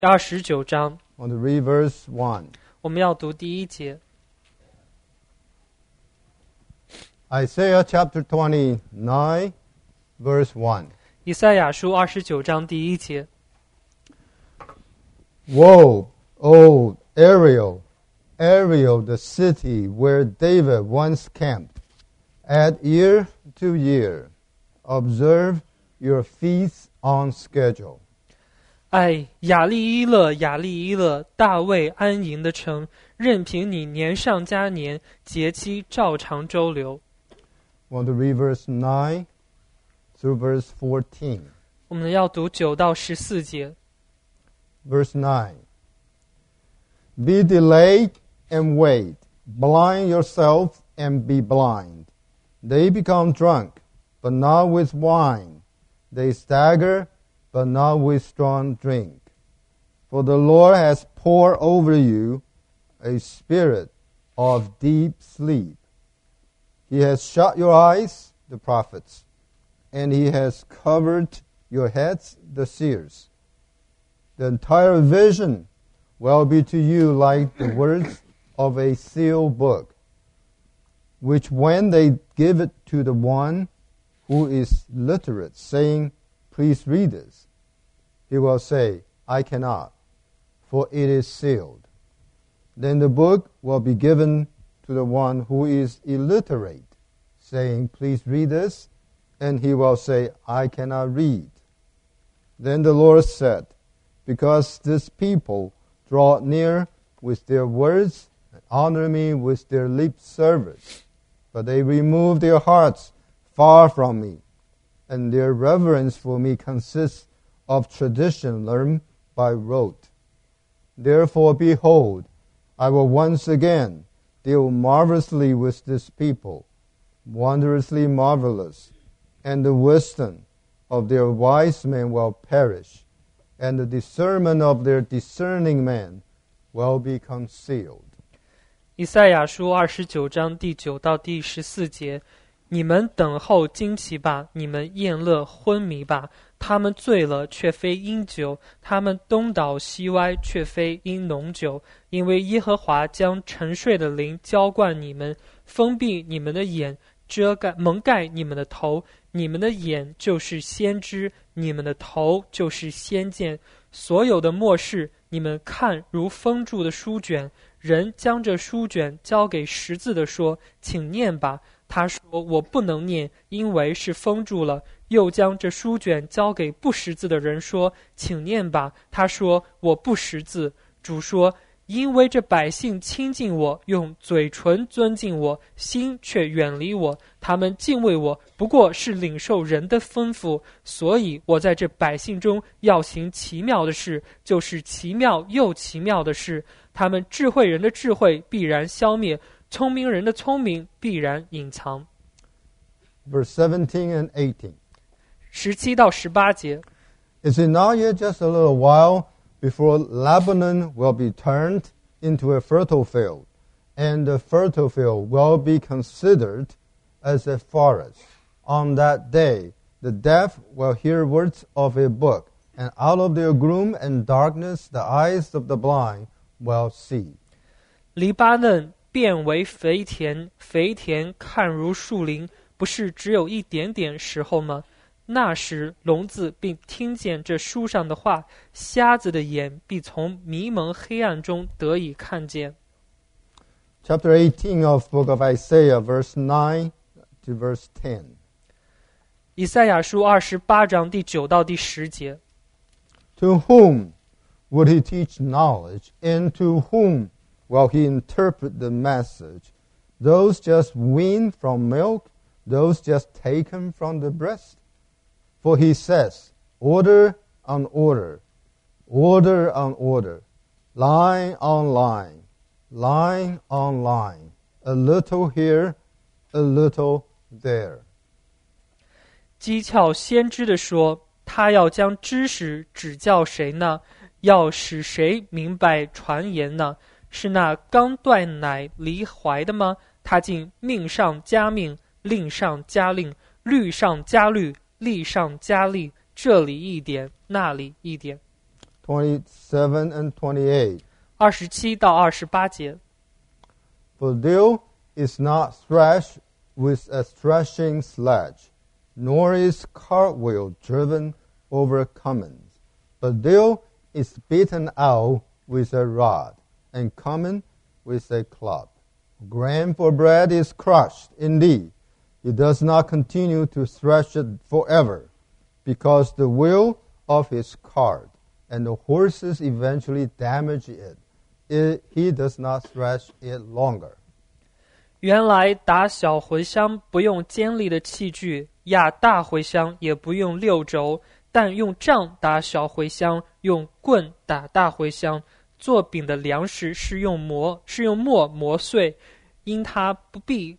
29章 I want to read verse 1. 我们要读第1节。 Isaiah chapter 29, verse 1. 以赛亚书29章第1节。 Woe, O Ariel, Ariel, the city where David once camped. Add year to year. Observe your feasts on schedule. 哎，亚利伊勒，亚利伊勒，大卫安营的城，任凭你年上加年，节期照常周流。 I want to read verse 9 through verse 14. 我们要读9到14节。 Verse 9. Be delayed and wait. Blind yourself and be blind. They become drunk, but not with wine. They stagger, but not with strong drink. For the Lord has poured over you a spirit of deep sleep. He has shut your eyes, the prophets, and he has covered your heads, the seers. The entire vision will be to you like the words of a sealed book, which when they give it to the one who is literate, saying, "Please read this," he will say, "I cannot, for it is sealed." Then the book will be given to the one who is illiterate, saying, "Please read this," and he will say, "I cannot read." Then the Lord said, "Because this people draw near with their words and honor me with their lip service, but they remove their hearts far from me, and their reverence for me consists of tradition learned by rote. Therefore, behold, I will once again deal marvelously with this people, wondrously marvelous, and the wisdom of their wise men will perish, and the discernment of their discerning men will be concealed." 以赛亚书29章第9到第14节。 你们等候惊奇吧，你们宴乐昏迷吧。他们醉了，却非因酒；他们东倒西歪，却非因浓酒。因为耶和华将沉睡的灵浇灌你们，封闭你们的眼，蒙盖你们的头。你们的眼就是先知，你们的头就是先见。所有的末世，你们看如封住的书卷。人将这书卷交给识字的说：“请念吧。” 他说：“我不能念，因为是封住了。”又将这书卷交给不识字的人说：“请念吧。”他说：“我不识字。”主说：“因为这百姓亲近我，用嘴唇尊敬我，心却远离我。他们敬畏我，不过是领受人的吩咐。所以我在这百姓中要行奇妙的事，就是奇妙又奇妙的事。他们智慧人的智慧必然消灭。” 聪明人的聪明必然隐藏。 Verse 17 and 18. 17到18节。 Is it not yet just a little while before Lebanon will be turned into a fertile field, and the fertile field will be considered as a forest? On that day, the deaf will hear words of a book, and out of their gloom and darkness, the eyes of the blind will see. 黎巴嫩 变为肥田，肥田看如树林，不是只有一点点时候吗？那时聋子并听见这书上的话，瞎子的眼必从迷蒙黑暗中得以看见。 Chapter 18 of book of Isaiah, verse 9 to verse 10. 以赛亚书28章第9到第10节。 To whom would he teach knowledge, and to whom will he interpret the message? Those just weaned from milk, those just taken from the breast? For he says, order on order, order on order, line on line, line on line, a little here, a little there. 讥诮先知的说：“他要将知识指教谁呢？要使谁明白传言呢？是那刚断奶离怀的吗？他竟命上加命，令上加令，律上加律，例上加例，这里一点，那里一点。” 27 and 28. 27到28节。 For dew is not threshed with a threshing sledge, nor is cartwheel driven over commons. But dew is beaten out with a rod, and common with a club. Grain for bread is crushed, indeed. He does not continue to thresh it forever, because the wheel of his cart and the horses eventually damage it. He does not thresh it longer. 原来打小茴香不用尖利的器具，压大茴香也不用六轴，但用杖打小茴香，用棍打大茴香。做饼的粮食是用磨磨碎，因它不必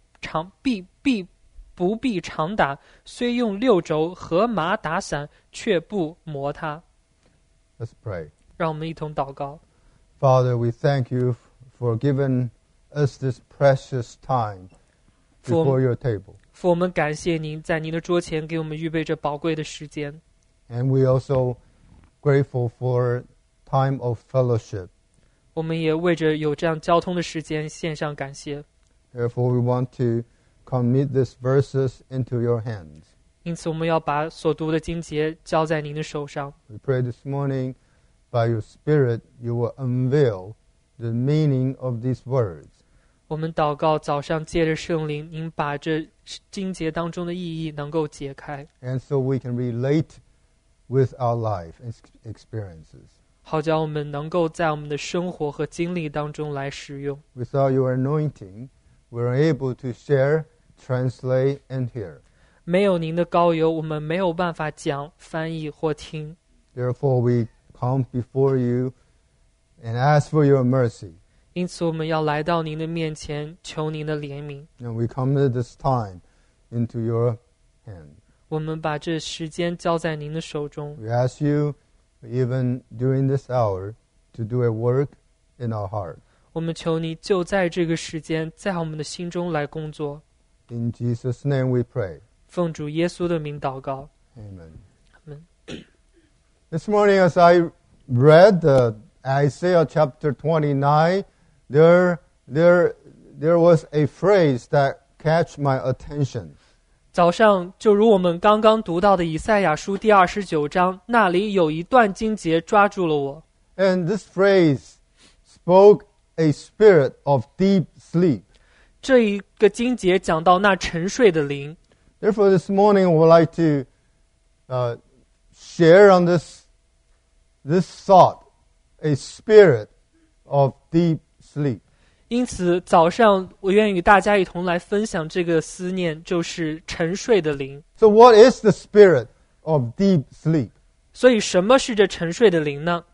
常打，虽用六轴和麻打散，却不磨它。 Let's pray. 让我们一同祷告。 Father, we thank you for giving us this precious time before your table. 父，我们感谢您在您的桌前给我们预备着宝贵的时间。 And we also grateful for time of fellowship. 我们也为着有这样交通的时间献上感谢。 Therefore, we want to commit these verses into your hands. 因此，我们要把所读的经节交在您的手上。 We pray this morning, by your Spirit, you will unveil the meaning of these words. 我们祷告，早上借着圣灵，您把这经节当中的意义能够解开， And so we can relate with our life experiences. 好叫我们能够在我们的生活和经历当中来使用。 Without your anointing, we're able to share, translate, and hear. 没有您的膏油，我们没有办法讲、翻译或听。 Therefore, we come before you and ask for your mercy. 因此，我们要来到您的面前，求您的怜悯。 And we commit this time into your hand. 我们把这时间交在您的手中。 We ask you, even during this hour, to do a work in our heart. 我们求你就在这个时间，在我们的心中来工作。 In Jesus' name we pray. 奉主耶稣的名祷告。 Amen. Amen. This morning, as I read Isaiah chapter 29, there was a phrase that catch my attention. 早上就如我们刚刚读到的以赛亚书第29章，那里有一段经节抓住了我。 And this phrase spoke a spirit of deep sleep. 这一个经节讲到那沉睡的灵。 Therefore, this morning, I would like to share on this thought, a spirit of deep sleep. 因此，早上我愿与大家一同来分享这个思念，就是沉睡的灵。 So what is the spirit of deep sleep? 所以，什么是这沉睡的灵呢？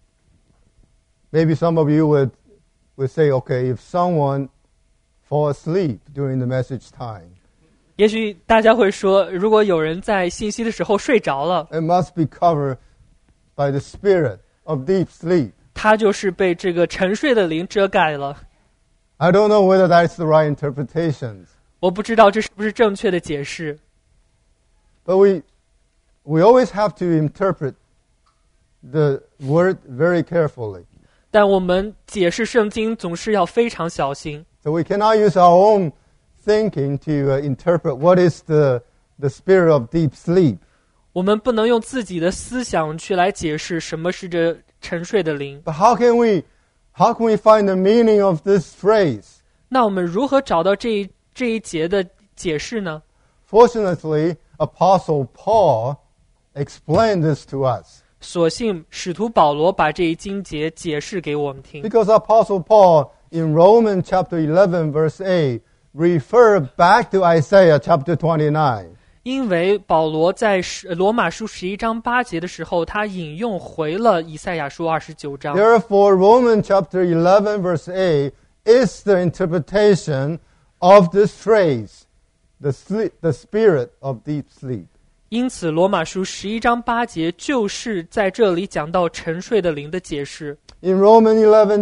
Maybe some of you would say, okay, if someone fall asleep during the message time, 也许大家会说，如果有人在信息的时候睡着了， it must be covered by the spirit of deep sleep. 他就是被这个沉睡的灵遮盖了。 I don't know whether that's the right interpretations. 我不知道这是不是正确的解释， But we always have to interpret the word very carefully. 但我们解释圣经总是要非常小心。 So we cannot use our own thinking to interpret what is the spirit of deep sleep. 我们不能用自己的思想去来解释什么是这沉睡的灵。 But how can we find the meaning of this phrase? 那我们如何找到这一节的解释呢？ Fortunately, Apostle Paul explained this to us. 所幸使徒保罗把这一经节解释给我们听。 Because Apostle Paul in Romans chapter 11 verse 8 referred back to Isaiah chapter 29. 因为保罗在罗马书11章8节的时候，他引用回了以赛亚书29章。 Therefore, Romans chapter 11 verse 8 is the interpretation of this phrase, the spirit of deep sleep. 因此，罗马书11章8节就是在这里讲到沉睡的灵的解释。 In Romans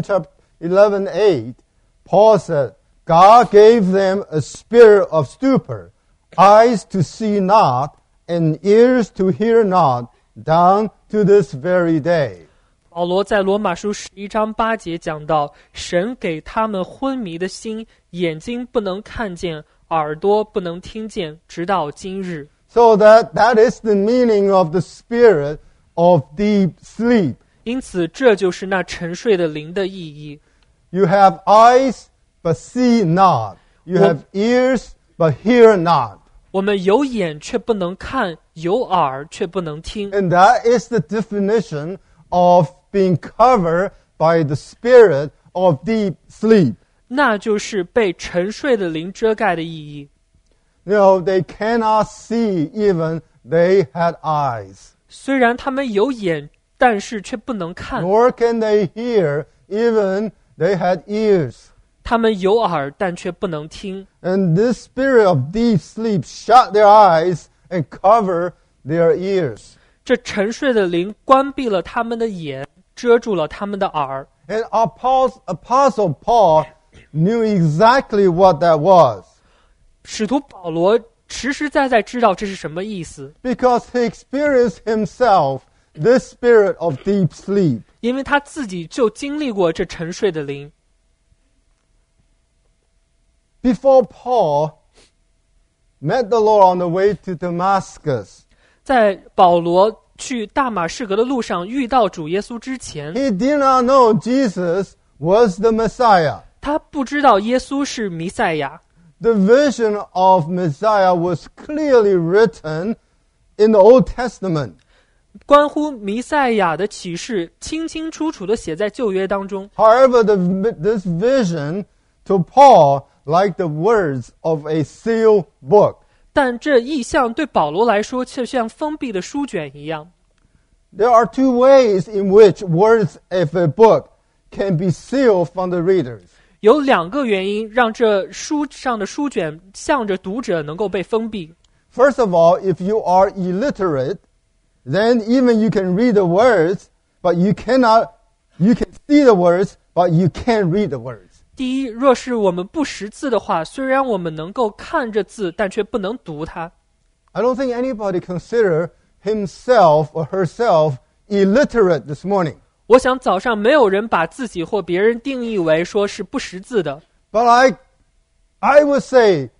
11:8, Paul said, God gave them a spirit of stupor, eyes to see not, and ears to hear not, down to this very day. 保罗在罗马书11章8节讲到，神给他们昏迷的心，眼睛不能看见，耳朵不能听见，直到今日。 So that is the meaning of the spirit of deep sleep. 因此，这就是那沉睡的灵的意义。 You have eyes, but see not. You have ears, but hear not. 我们有眼却不能看，有耳却不能听。 And that is the definition of being covered by the spirit of deep sleep. 那就是被沉睡的灵遮盖的意义。 You know, they cannot see even they had eyes. 虽然他们有眼，但是却不能看。 Nor can they hear even they had ears. 他们有耳，但却不能听。 And this spirit of deep sleep shut their eyes and cover their ears. 这沉睡的灵关闭了他们的眼，遮住了他们的耳。 And Apostle Paul knew exactly what that was. 使徒保罗实实在在知道这是什么意思， Because he experienced himself this spirit of deep sleep. 因为他自己就经历过这沉睡的灵。 Before Paul met the Lord on the way to Damascus, 在保罗去大马士革的路上遇到主耶稣之前， he did not know Jesus was the Messiah. 他不知道耶稣是弥赛亚。 The vision of Messiah was clearly written in the Old Testament. 关乎弥赛亚的启示清清楚楚地写在旧约当中。 However, this vision to Paul like the words of a sealed book. 但这意象对保罗来说却像封闭的书卷一样。 There are two ways in which words of a book can be sealed from the readers. 有两个原因让这书上的书卷向着读者能够被封闭。 First of all, if you are illiterate, then even you can read the words, but you can see the words, but you can't read the words. 第一，若是我们不识字的话，虽然我们能够看着字，但却不能读它。 I don't think anybody consider himself or herself illiterate this morning. 我想早上没有人把自己或别人定义为说是不识字的。 But I would say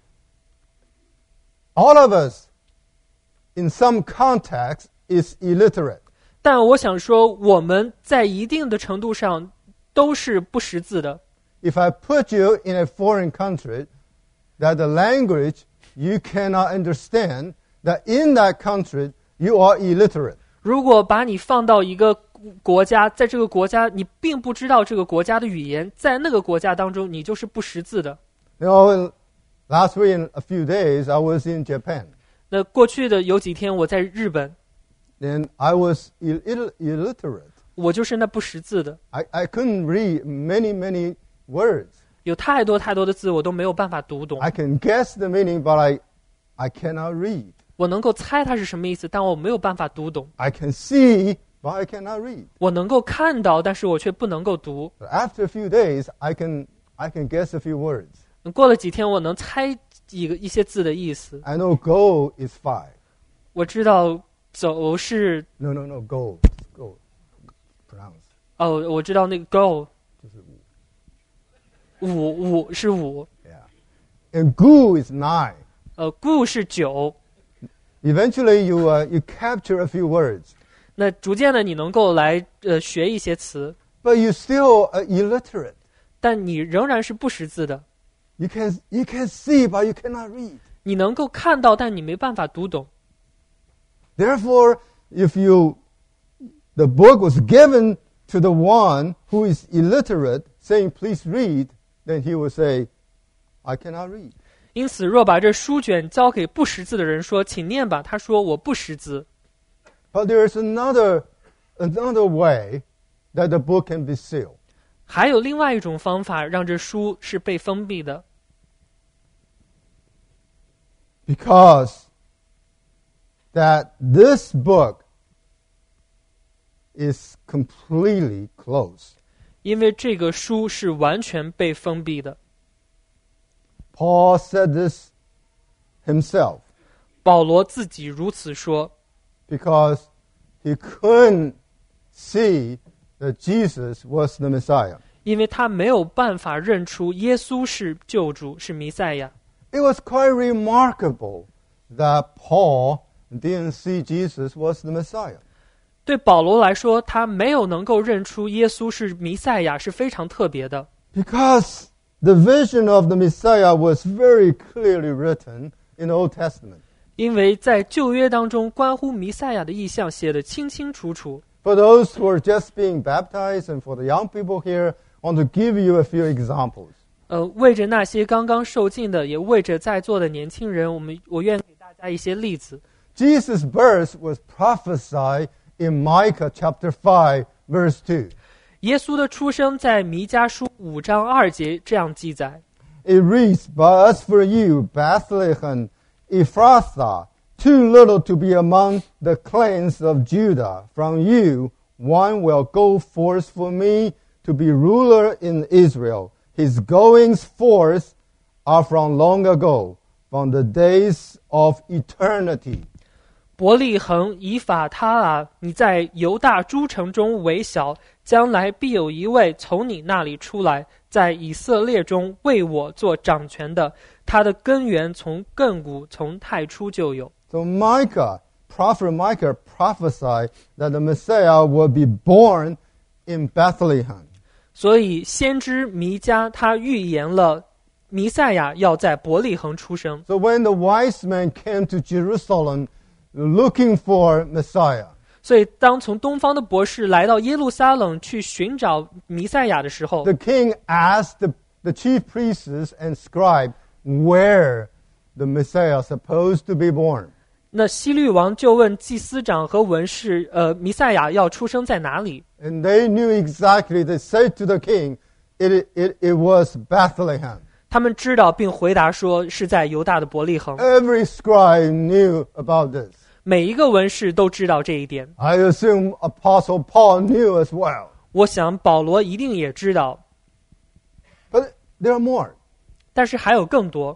all of us in some context is illiterate. 但我想说，我们在一定的程度上都是不识字的。 If I put you in a foreign country, that the language you cannot understand, that in that country you are illiterate. 如果把你放到一个国家，在这个国家你并不知道这个国家的语言，在那个国家当中你就是不识字的。 You know, last week in a few days I was in Japan, 那过去的有几天我在日本， and I was illiterate. 我就是那不识字的， I couldn't read many words. 有太多的字我都没有办法读懂。 I can guess the meaning, but I cannot read. 我能够猜它是什么意思，但我没有办法读懂。 I can see, but I cannot read. 我能够看到，但是我却不能够读。 But after a few days, I can guess a few words. 过了几天，我能猜一些字的意思。 I know go is 5. 我知道走是 No, go. Pronounce. 我知道那个 go 就是五是5， Yeah. And gu is 9. gu 是9。 Eventually, you capture a few words, 那逐渐的，你能够来学一些词， but you still are illiterate. 但你仍然是不识字的。 You can see, but you cannot read. 你能够看到，但你没办法读懂。 Therefore, if the book was given to the one who is illiterate, saying, "Please read," then he will say, "I cannot read." 因此，若把这书卷交给不识字的人说：“请念吧。”他说：“我不识字。” But there is another way that the book can be sealed. 还有另外一种方法，让这书是被封闭的。 Because that this book is completely closed. 因为这个书是完全被封闭的。 Paul said this himself 保罗自己如此说， because he couldn't see that Jesus was the Messiah. 因为他没有办法认出耶稣是救主，是弥赛亚。 It was quite remarkable that Paul didn't see Jesus was the Messiah. 对保罗来说，他没有能够认出耶稣是弥赛亚，是非常特别的。 Because the vision of the Messiah was very clearly written in the Old Testament. 因为在旧约当中，关乎弥赛亚的意象写得清清楚楚。 For those who are just being baptized and for the young people here, I want to give you a few examples. 为着那些刚刚受浸的，也为着在座的年轻人，我愿给大家一些例子。 Jesus' birth was prophesied in Micah chapter 5, verse 2. 耶稣的出生在弥迦书5章2节这样记载。 It reads, But as for you, Bethlehem, Ephrathah, too little to be among the clans of Judah. From you, one will go forth for me to be ruler in Israel. His goings forth are from long ago, from the days of eternity. 伯利恒以法他啊，你在犹大诸城中为小，将来必有一位从你那里出来，在以色列中为我做掌权的，他的根源从亘古，从太初就有。 So prophet Micah prophesied that the Messiah would be born in Bethlehem. 所以先知弥迦他预言了弥赛亚要在伯利恒出生。 So when the wise men came to Jerusalem looking for Messiah, 所以当从东方的博士来到耶路撒冷去寻找弥赛亚的时候， the king asked the chief priests and scribes where the Messiah supposed to be born. 那希律王就问祭司长和文士，弥赛亚要出生在哪里？ And they knew exactly. They said to the king, it was Bethlehem. 他们知道并回答说是在犹大的伯利恒。 Every scribe knew about this. 每一个文士都知道这一点。 I assume Apostle Paul knew as well. 我想保罗一定也知道， But there are more. 但是还有更多。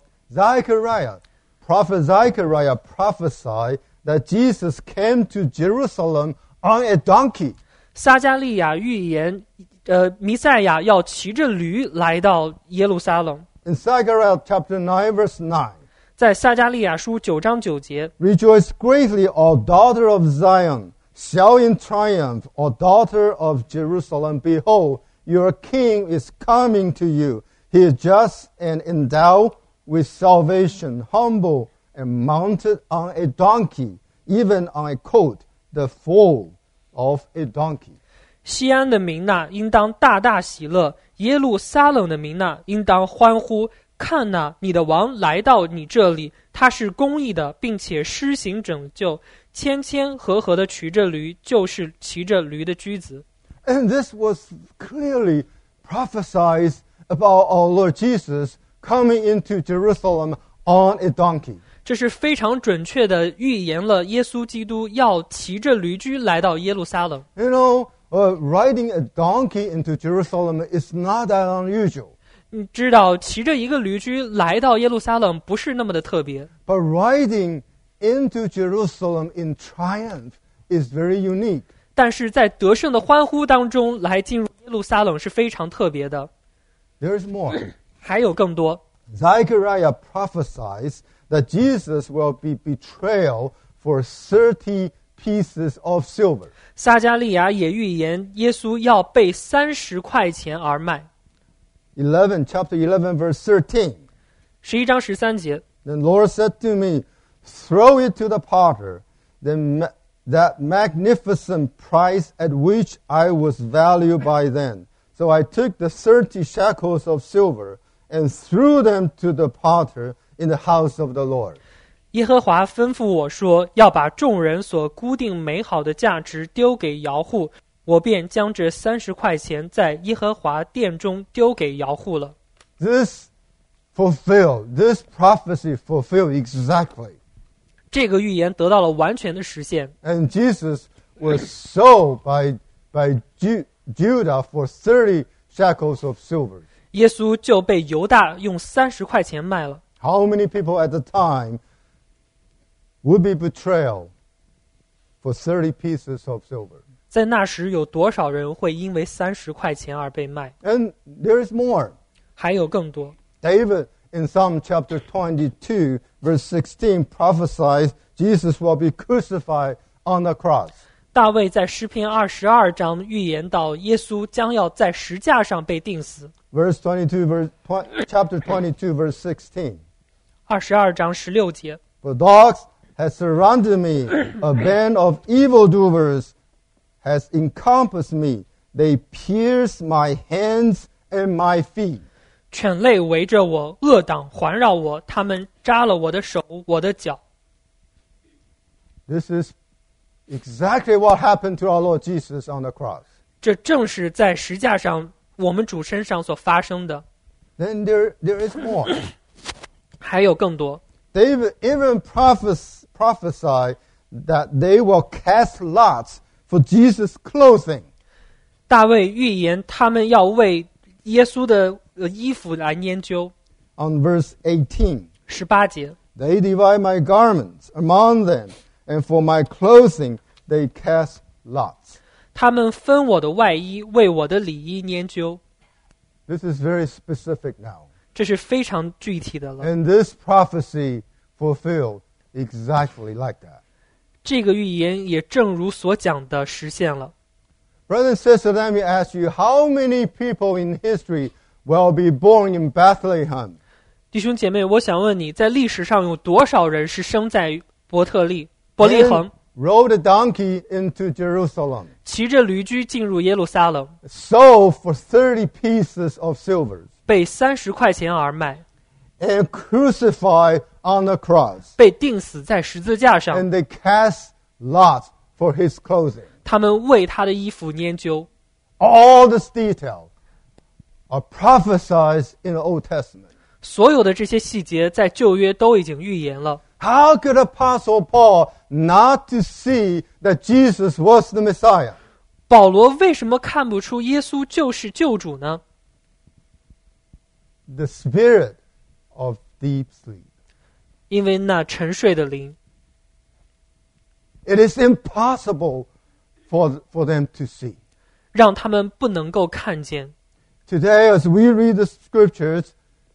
Prophet Zechariah prophesied that Jesus came to Jerusalem on a donkey. 撒迦利亚预言，弥赛亚要骑着驴来到耶路撒冷。 In Zechariah chapter 9, verse 9. 在撒迦利亚书9章9节， Rejoice greatly, O daughter of Zion. Shout in triumph, O daughter of Jerusalem. Behold, your king is coming to you. He is just and endowed with salvation, humble and mounted on a donkey, even on a colt, the foal of a donkey. 西安的民哪，应当大大喜乐；耶路撒冷的民哪，应当欢呼。看哪，你的王来到你这里，他是公义的，并且施行拯救，谦谦和和的骑着驴，就是骑着驴的驹子。 And this was clearly prophesied about our Lord Jesus coming into Jerusalem on a donkey. 这是非常准确的预言了耶稣基督要骑着驴驹来到耶路撒冷。 You know, riding a donkey into Jerusalem is not that unusual. 你知道，骑着一个驴驹来到耶路撒冷不是那么的特别， But riding into Jerusalem in triumph is very unique. 但是在得胜的欢呼当中来进入耶路撒冷是非常特别的。 There's more. 还有更多， Zechariah prophesies that Jesus will be betrayed for 30 pieces of silver. 撒迦利亚也预言耶稣要被30块钱而卖。 Chapter 11, verse 13. 11章13节， Then Lord said to me, throw it to the potter, that magnificent price at which I was valued by then. So I took the 30 shekels of silver and threw them to the potter in the house of the Lord. 耶和华吩咐我说，要把众人所估定美好的价值丢给窑户，我便将这30块钱在耶和华殿中丢给窑户了。 This prophecy fulfilled exactly. 这个预言得到了完全的实现。 And Jesus was sold by Judah for 30 shekels of silver. 耶稣就被犹大用30块钱卖了。 How many people at the time would be betrayed for 30 pieces of silver? 在那时有多少人会因为30块钱而被卖？ And there is more. 还有更多。 David in Psalm chapter 22, verse 16, prophesies Jesus will be crucified on the cross. 大卫在诗篇22章预言到耶稣将要在石架上被钉死。 Chapter 22, verse 16. 22章16节， For dogs have surrounded me, a band of evildoers has encompassed me. They pierce my hands and my feet. 犬类围着我，恶党环绕我，他们扎了我的手，我的脚。 This is exactly what happened to our Lord Jesus on the cross. 这正是在石架上我们主身上所发生的。 Then there is more. 还有更多。 David even prophesied that they will cast lots for Jesus' clothing. 大卫预言他们要为耶稣的衣服来研究。 On verse 18, 18节， they divide my garments among them, and for my clothing they cast lots. 他们分我的外衣，为我的里衣研究。 This is very specific now. 这是非常具体的了。 And this prophecy fulfilled exactly like that. 这个预言也正如所讲的实现了。 Brothers and sisters, let me ask you, how many people in history will be born in Bethlehem? 弟兄姐妹，我想问你，在历史上有多少人是生在伯利恒， Rode a donkey into Jerusalem, 骑着驴驹进入耶路撒冷， sold for 30 pieces of silver, 被30块钱而卖， and crucified on the cross. 被钉死在十字架上。 And they cast lots for his clothing. 他们为他的衣服研究。 All this detail are prophesied in the Old Testament. 所有的这些细节在旧约都已经预言了。 How could Apostle Paul not to see that Jesus was the Messiah? 保罗为什么看不出耶稣就是救主呢？ The spirit of deep sleep. 因为那沉睡的灵， It is impossible for them to see. 让他们不能够看见。 Today, as we read the scriptures,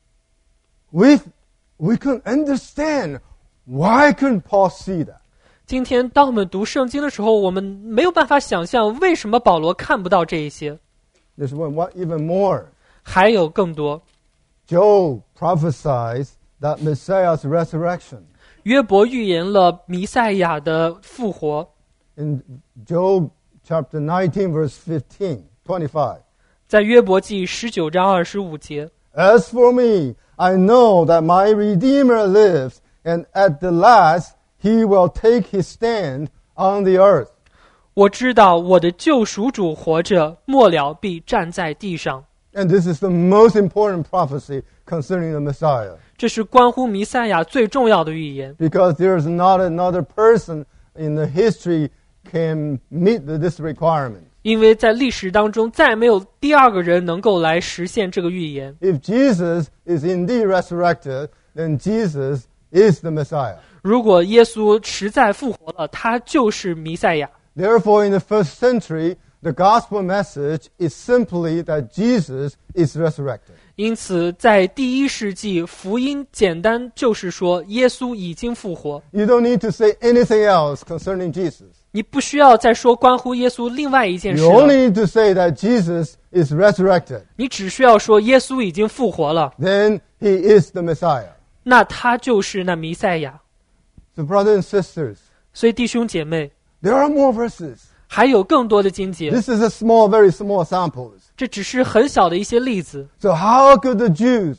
we can understand why couldn't Paul see that. 今天当我们读圣经的时候，我们没有办法想象为什么保罗看不到这一些。 There's even more. 还有更多。 Job prophesies that Messiah's resurrection. 约伯预言了弥赛亚的复活。 In Job chapter 19, verse 25. 在约伯记19章25节， As for me, I know that my Redeemer lives, and at the last he will take his stand on the earth. 我知道我的救赎主活着，末了必站在地上。 And this is the most important prophecy concerning the Messiah. 这是关乎弥赛亚最重要的预言， Because there is not another person in the history can meet this requirement. 因为在历史当中再没有第二个人能够来实现这个预言。 If Jesus is indeed resurrected, then Jesus is the Messiah. 如果耶稣实在复活了，他就是弥赛亚。 Therefore, in the first century, the gospel message is simply that Jesus is resurrected. 因此，在第一世纪，福音简单就是说，耶稣已经复活。 You don't need to say anything else concerning Jesus. 你不需要再说关乎耶稣另外一件事 You 了， only need to say that Jesus is resurrected. 你只需要说耶稣已经复活了， Then he is the Messiah. 那他就是那弥赛亚。 So, brothers and sisters, 所以弟兄姐妹， there are more verses. 还有更多的经节， This is a very small samples. 这只是很小的一些例子。 So how could the Jews,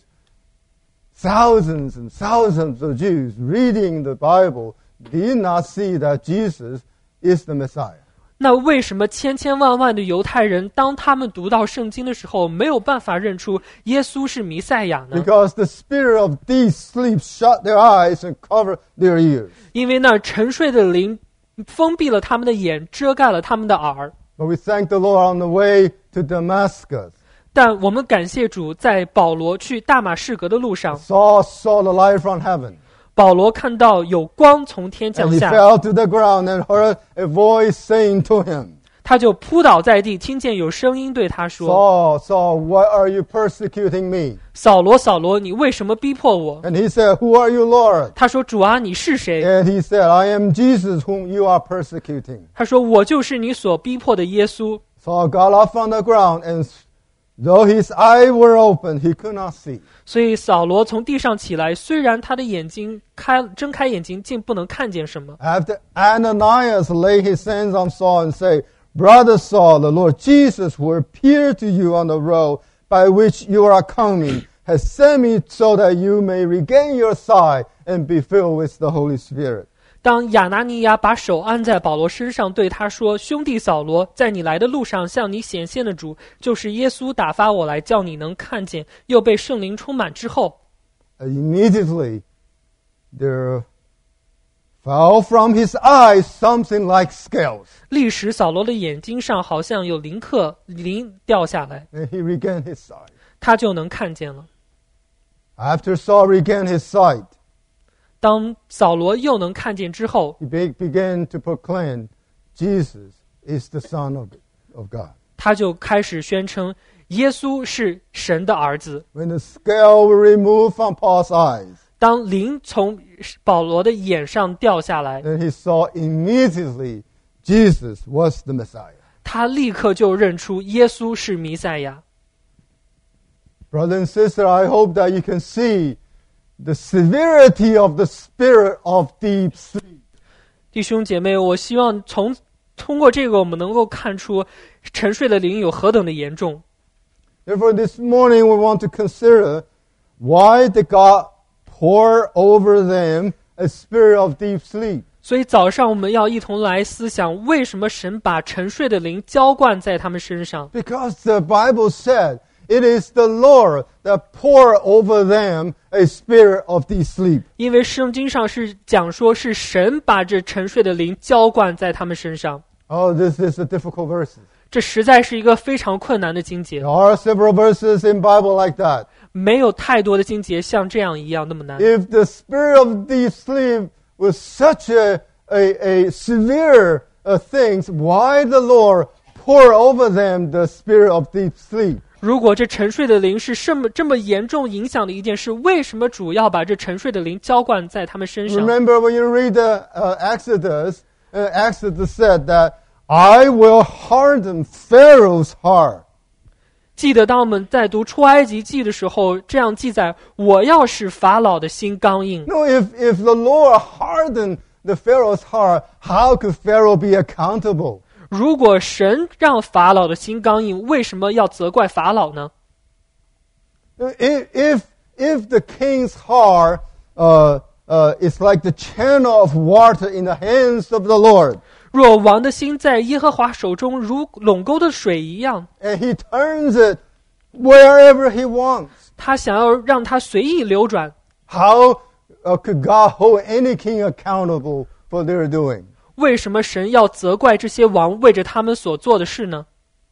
thousands and thousands of Jews reading the Bible, did not see that Jesus is the Messiah? 那为什么千千万万的犹太人，当他们读到圣经的时候，没有办法认出耶稣是弥赛亚呢？ Because the spirit of deep sleep shut their eyes and covered their ears. 因为那沉睡的灵封闭了他们的眼，遮盖了他们的耳。 But we thank the Lord on the way to Damascus. 但我们感谢主，在保罗去大马士革的路上， Saul saw the light from heaven. 保罗看到有光从天 And 降 he 下， fell to the ground and heard a voice saying to him, 他就扑倒在地，听见有声音对他说 Saul, Saul, why are you persecuting me? 扫罗，扫罗，你为什么逼迫我？ And he said, Who are you, Lord? 他说，主啊，你是谁？ And he said, I am Jesus whom you are persecuting. 他说，我就是你所逼迫的耶稣。 Saul got off on the ground, and though his eyes were open, he could not see. 所以扫罗从地上起来，虽然他的眼睛睁开眼睛，竟不能看见什么。 After Ananias laid his hands on Saul and said, Brother Saul, the Lord Jesus, who appeared to you on the road by which you are coming, has sent me so that you may regain your sight and be filled with the Holy Spirit. 当亚拿尼亚把手按在保罗身上，对他说：“兄弟扫罗，在你来的路上向你显现的主，就是耶稣打发我来，叫你能看见，又被圣灵充满之后， Immediately there fell from his eyes something like scales, 立时扫罗的眼睛上好像有鳞掉下来， and he regained his sight. 他就能看见了。 After Saul regained his sight, 当扫罗又能看见之后， he began to proclaim, Jesus is the Son of God. 他就开始宣称耶稣是神的儿子。 When the scale were removed from Paul's eyes, 当鳞从保罗的眼上掉下来， then he saw immediately Jesus was the Messiah. 他立刻就认出耶稣是弥赛亚。 Brother and sister, I hope that you can see the severity of the spirit of deep sleep. 弟兄姐妹，我希望通过这个，我们能够看出沉睡的灵有何等的严重。 Therefore, this morning we want to consider why did God pour over them a spirit of deep sleep. 所以早上我们要一同来思想，为什么神把沉睡的灵浇灌在他们身上？ Because the Bible said it is the Lord that pour over them a spirit of deep sleep. 因为圣经上是讲说，是神把这沉睡的灵浇灌在他们身上。 Oh, this is a difficult verse. 这实在是一个非常困难的经节 There，are several verses in Bible like that. 没有太多的经节像这样一样那么难。 If the spirit of deep sleep was such a severe thing, why the Lord pour over them the spirit of deep sleep? 如果这沉睡的灵是这么严重影响的一件事，为什么主要把这沉睡的灵浇灌在他们身上？ Remember when you read the Exodus, Exodus said that I will harden Pharaoh's heart. 记得当我们在读出埃及记的时候，这样记载：我要使法老的心刚硬。 No, if the Lord hardened the Pharaoh's heart, how could Pharaoh be accountable? 如果神让法老的心刚硬，为什么要责怪法老呢？ If the king's heart is like the channel of water in the hands of the Lord, 若王的心在耶和华手中如垄沟的水一样， and he turns it wherever he wants, 他想要让它随意流转， how could God hold any king accountable for their doing? 为什么神要责怪这些王为着他们所做的事呢？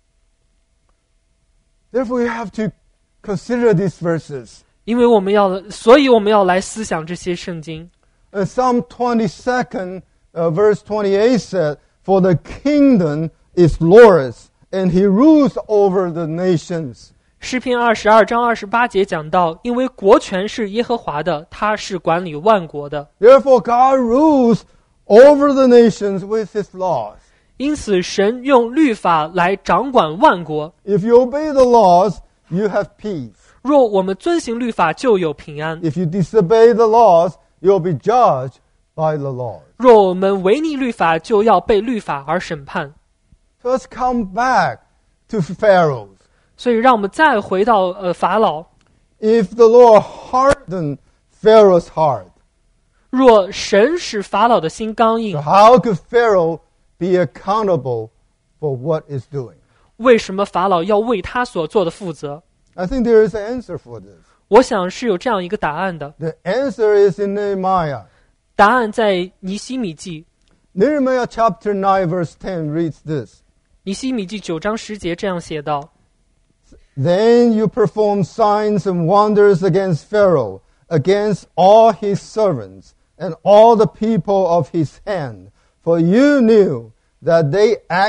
Therefore, you have to consider these verses. 所以我们要来思想这些圣经。 Psalm 22, verse 28 said, For the kingdom is Lord's, and he rules over the nations. 诗篇22章28节讲到，因为国权是耶和华的，他是管理万国的， Therefore, God rules over the nations with his laws. 因此神用律法来掌管万国。 If you obey the laws, you have peace. 若我们遵行律法，就有平安； If you disobey the laws, you'll be judged by the laws. 若我们违逆律法，就要被律法而审判。 So let's come back to Pharaoh. 所以，让我们再回到法老。 If the Lord hardened Pharaoh's heart, 若神使法老的心刚硬， how could Pharaoh be accountable for what is doing? 为什么法老要为他所做的负责？ I think there is an answer for this. 我想是有这样一个答案的。 The answer is in Nehemiah. 答案在尼希米记。 Nehemiah chapter 9 verse 10 reads this. 尼希米记9章10节这样写道： Then you perform signs and wonders against Pharaoh, against all his servants, and all the people of his hand, for you knew that they act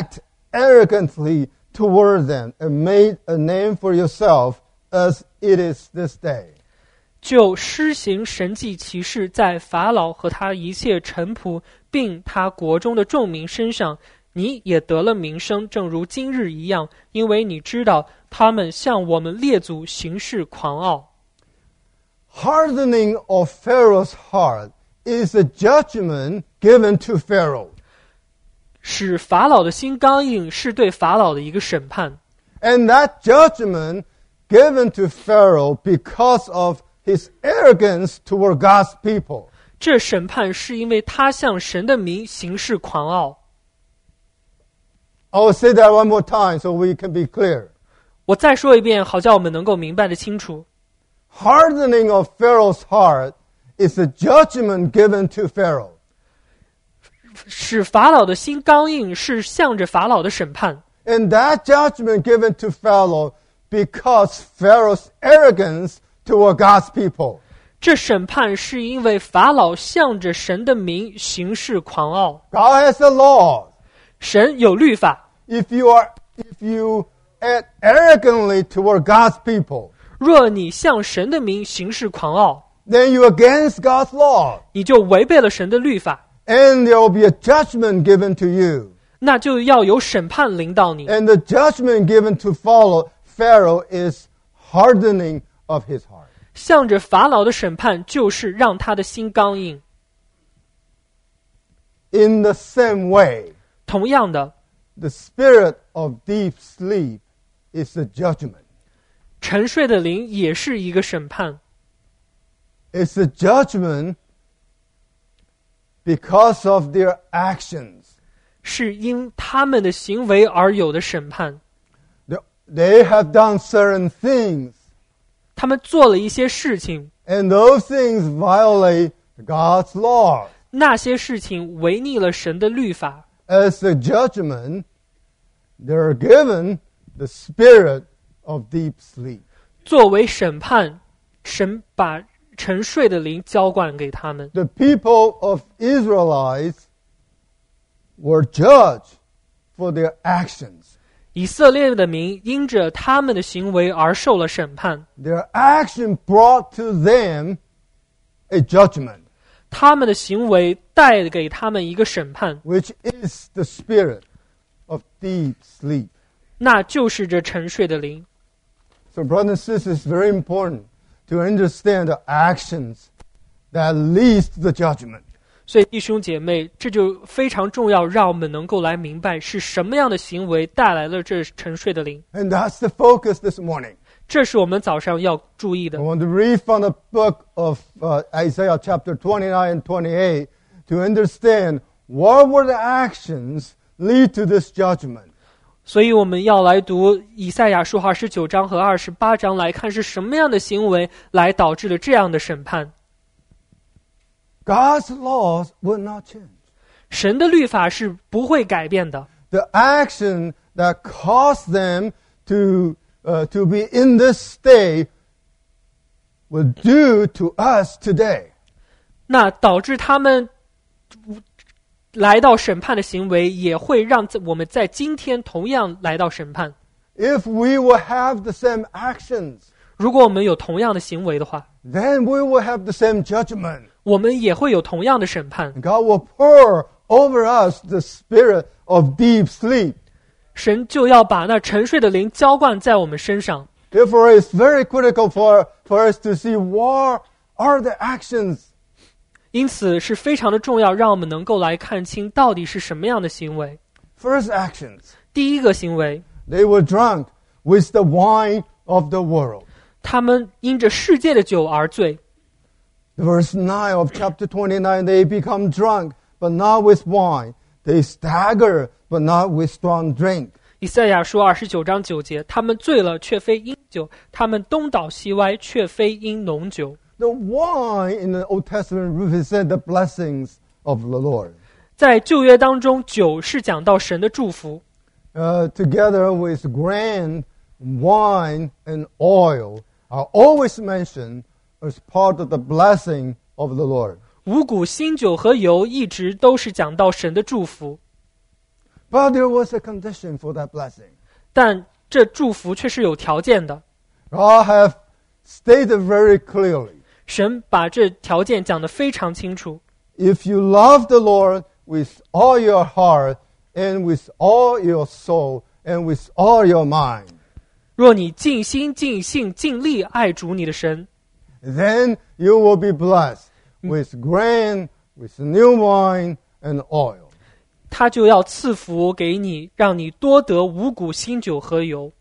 arrogantly toward them and made a name for yourself as it is this day. 就施行神迹奇事在法老和他一切臣仆并他国中的众民身上，你也得了名声，正如今日一样，因为你知道他们向我们列祖行事狂傲。 Hardening of Pharaoh's heart is a judgment given to Pharaoh. 使法老的心刚硬是对法老的一个审判， And that judgment given to Pharaoh because of his arrogance toward God's people. 这审判是因为他向神的名行事狂傲。 I will say that one more time so we can be clear. 我再说一遍，好叫我们能够明白得清楚。 Hardening of Pharaoh's heart is a judgment given to Pharaoh. 使法老的心刚硬是向着法老的审判， And that judgment given to Pharaoh because Pharaoh's arrogance toward God's people. 这审判是因为法老向着神的名行事狂傲。 God has a law. 神有律法， If you act arrogantly toward God's people, 若你向神的名行事狂傲， then you're against God's law. 你就违背了神的律法， And there will be a judgment given to you. 那就要有审判临到你。 And the judgment given to Pharaoh is hardening of his heart. 向着法老的审判就是让他的心刚硬。 In the same way, 同样的， the spirit of deep sleep is a judgment. 沉睡的灵也是一个审判， It's a judgment because of their actions. 是因他们的行为而有的审判。 They have done certain things, 他们做了一些事情， and those things violate God's law. 那些事情违逆了神的律法。 As a judgment, they're given the spirit of deep sleep. 作为审判，神把沉睡的灵浇灌给他们。 The people of Israelites were judged for their actions. 以色列的民因着他们的行为而受了审判， Their action brought to them a judgment, 他们的行为带给他们一个审判， which is the spirit of deep sleep. 那就是这沉睡的灵。 So, brothers and sisters, it's very important to understand the actions that leads to the judgment. 所以弟兄姐妹，这就非常重要，让我们能够来明白是什么样的行为带来了这沉睡的灵。 And that's the focus this morning. 这是我们早上要注意 I 的。 want to read from the book of Isaiah chapter 29 and 28 to understand what were the actions lead to this judgment. 所以我们要来读以赛亚书29章和28章，来看是什么样的行为来导致了这样的审判。 God's laws will not change. 神的律法是不会改变的。 The action that caused them to be in this state will do to us today. 那导致他们来到审判的行为，也会让我们在今天同样来到审判。 If we will have the same actions, 如果我们有同样的行为的话， then we will have the same judgment. 我们也会有同样的审判。 God will pour over us the spirit of deep sleep. 神就要把那沉睡的灵浇灌在我们身上。 Therefore, it's very critical for us to see what are the actions. 因此是非常的重要，让我们能够来看清到底是什么样的行为。 First actions. 第一个行为， They were drunk with the wine of the world. 他们因着世界的酒而醉。 Verse 9 of chapter 29, they become drunk, but not with wine. They stagger, but not with strong drink. 以赛亚书29章9节，他们醉了，却非因酒；他们东倒西歪，却非因浓酒。 The wine in the Old Testament represent the blessings of the Lord. 在旧约当中，酒是讲到神的祝福， Together with grain, wine, and oil are always mentioned as part of the blessing of the Lord. 五谷、新酒和油一直都是讲到神的祝福。 But there was a condition for that blessing. 但这祝福却是有条件的。 God have stated very clearly. 神把这条件讲得非常清楚。 If you love the Lord with all your heart and with all your soul and with all your mind, 若你尽心尽性尽力爱主你的神， then you will be blessed with grain, with new wine and oil. 他就要赐福给你，让你多得五谷新酒和油。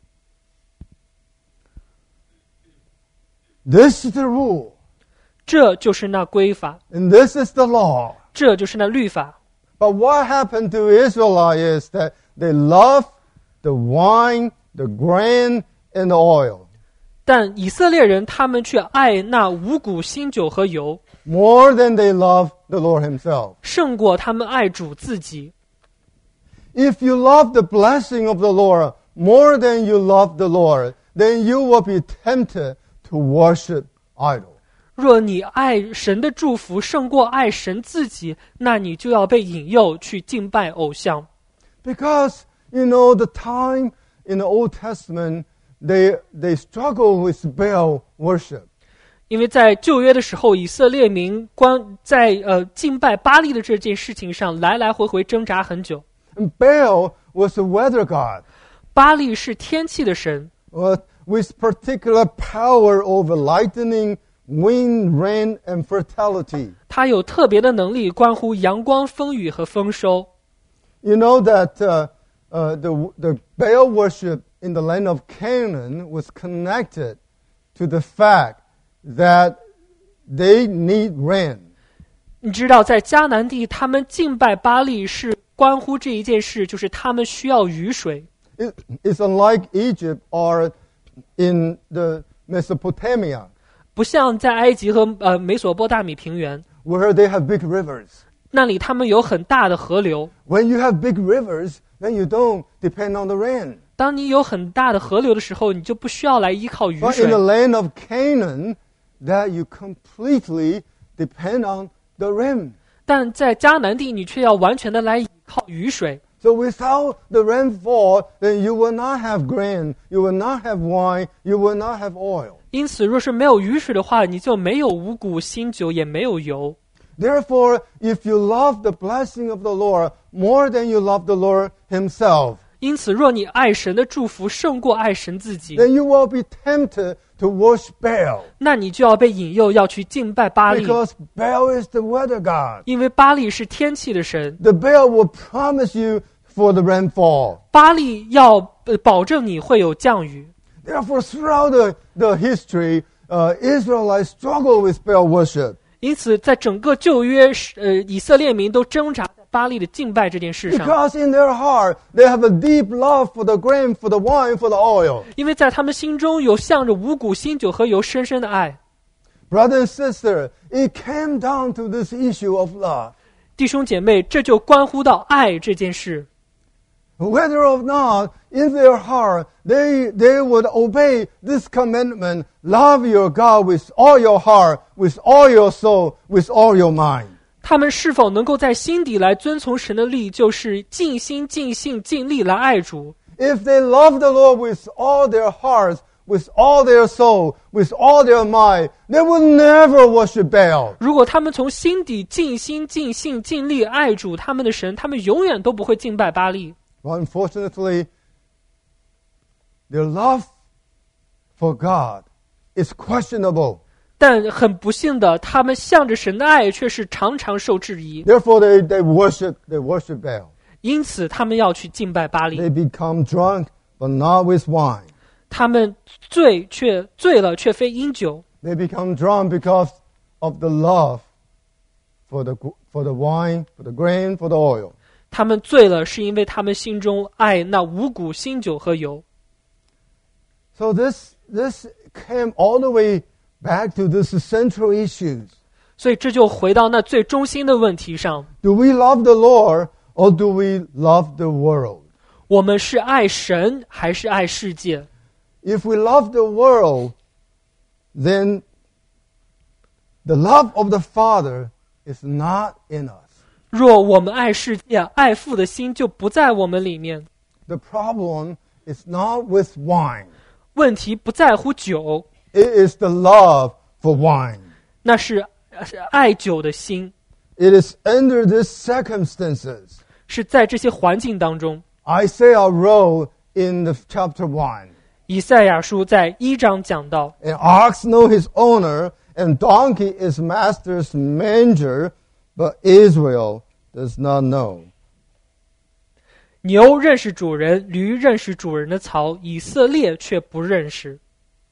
This is the rule, 这就是那规法， and this is the law. 这就是那律法。 But what happened to Israelites is that they love the wine, the grain, and the oil 但以色列人他们却爱那五谷新酒和油， more than they love the Lord himself. 胜过他们爱主自己。 If you love the blessing of the Lord more than you love the Lord, then you will be tempted to worship idol. 若你爱神的祝福胜过爱神自己，那你就要被引诱去敬拜偶像。 Because, the time in the Old Testament, they struggle with Baal worship. 因为在旧约的时候，以色列民在敬拜巴力的这件事情上来来回回挣扎很久。 And Baal was a weather god 巴力是天气的神， with particular power over lightning, wind, rain, and fertility. 他有特别的能力，关乎阳光、风雨和丰收。 You know that the Baal worship in the land of Canaan was connected to the fact that they need rain. 你知道，在迦南地，他们敬拜巴力是关乎这一件事，就是他们需要雨水。 It's unlike Egypt or in the Mesopotamia, 不像在埃及和美索不达米平原， where they have big rivers. 那里他们有很大的河流。 When you have big rivers, then you don't depend on the rain. 当你有很大的河流的时候，你就不需要来依靠雨 But 水 in。the land of Canaan, that you completely depend on the rain. 但在迦南地，你却要完全的来依靠雨水。 So without the rainfall, then you will not have grain, you will not have wine, you will not have oil. 因此，若是没有雨水的话，你就没有五谷新酒，也没有油。 Therefore, if you love the blessing of the Lord more than you love the Lord himself, 因此，若你爱神的祝福胜过爱神自己， then you will be tempted to worship Baal. 那你就要被引诱要去敬拜巴力， Because Baal is the weather god. 因为巴力是天气的神， The Baal will promise you for the rainfall. 巴力要保证你会有降雨。 Therefore, throughout the history, Israelites struggle with Baal worship. 因此，在整个旧约，以色列民都挣扎在巴力的敬拜这件事上， Because in their heart, they have a deep love for the grain, for the wine, for the oil. 因为在他们心中有向着五谷新酒和油深深的爱。 Brother and sister, it came down to this issue of love. 弟兄姐妹，这就关乎到爱这件事。 Whether or not in their heart they would obey this commandment, love your God with all your heart, with all your soul, with all your mind. 他们是否能够在心底来遵从神的律，就是尽心尽性尽力来爱主。 If they love the Lord with all their hearts, with all their soul, with all their mind, they will never worship Baal. 如果他们从心底尽心尽性尽力爱主他们的神，他们永远都不会敬拜巴力。 But unfortunately, their love for God is questionable. 但很不幸的，他们向着神的爱却是常常受质疑， Therefore, they worship Baal. 因此他们要去敬拜巴力。 They become drunk, but not with wine. 他们醉了，却非因酒。 They become drunk because of the love for the wine, for the grain, for the oil. 他们醉了，是因为他们心中爱那五谷新酒和油。 So this came all the way back to this central issues. 所以这就回到那最中心的问题上： Do we love the Lord or do we love the world? 我们是爱神还是爱世界？ If we love the world, then the love of the Father is not in us. 若我们爱世界，爱父的心就不在我们里面。 The problem is not with wine. 问题不在乎酒， It is the love for wine. 那是爱酒的心， It is under these circumstances. 是在这些环境当中。 Isaiah wrote in the chapter 1, 以赛亚书在1章讲到， an ox know his owner, and donkey is master's manger, but Israel does not know. 牛认识主人，驴认识主人的槽，以色列却不认识。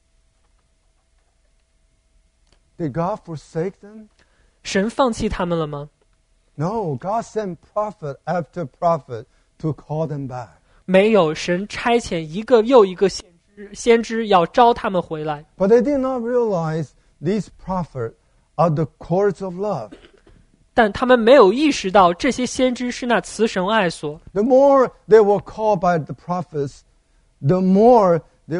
Did God forsake them? 神放弃他们了吗？ No, God sent prophet after prophet to call them back. 没有，神差遣一个又一个先知要招他们回来。 But they did not realize these prophets are the cords of love. 但他们没有意识到这些先知是那慈神爱所。 The more they were called by the prophets, the more they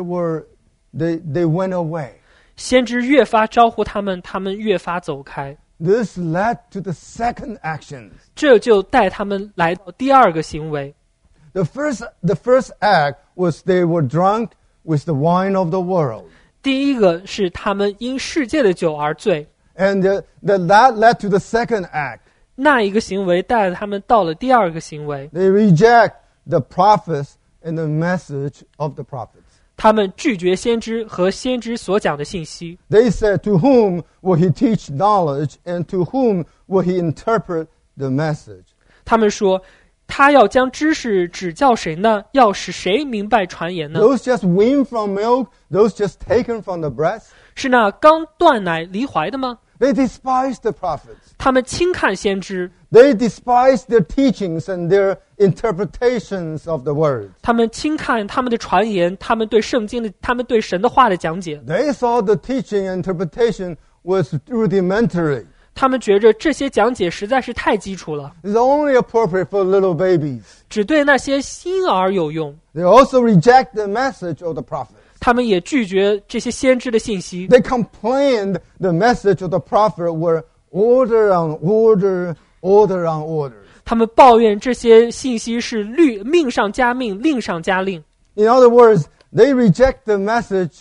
went away. 先知越发招呼他们，他们越发走开。 This led to the second action. 这就带他们来到第二个行为。 The first act was they were drunk with the wine of the world. 第一个是他们因世界的酒而醉， And that led to the second act. 那一个行为带他们到了第二个行为。 They reject the prophets and the message of the prophets. 他们拒绝先知和先知所讲的信息。 They said, to whom will he teach knowledge, and to whom will he interpret the message? 他们说，他要将知识指教谁呢？要使谁明白传言呢？ Those just weaned from milk, those just taken from the breast, 是那刚断奶离怀的吗？ they despise the prophets. 他们轻看先知， They despise their teachings and their interpretations of the word. 他们轻看他们的传言，他们对圣经的，他们对神的话的讲解。 They saw the teaching and interpretation was rudimentary. 他们觉着这些讲解实在是太基础了， It's only appropriate for little babies. 只对那些婴儿有用。 They also reject the message of the prophets. 他们也拒绝这些先知的信息。 They complained the message of the prophet were order on order, order on order. 他们抱怨这些信息是命上加命，令上加令。 In other words, they reject the message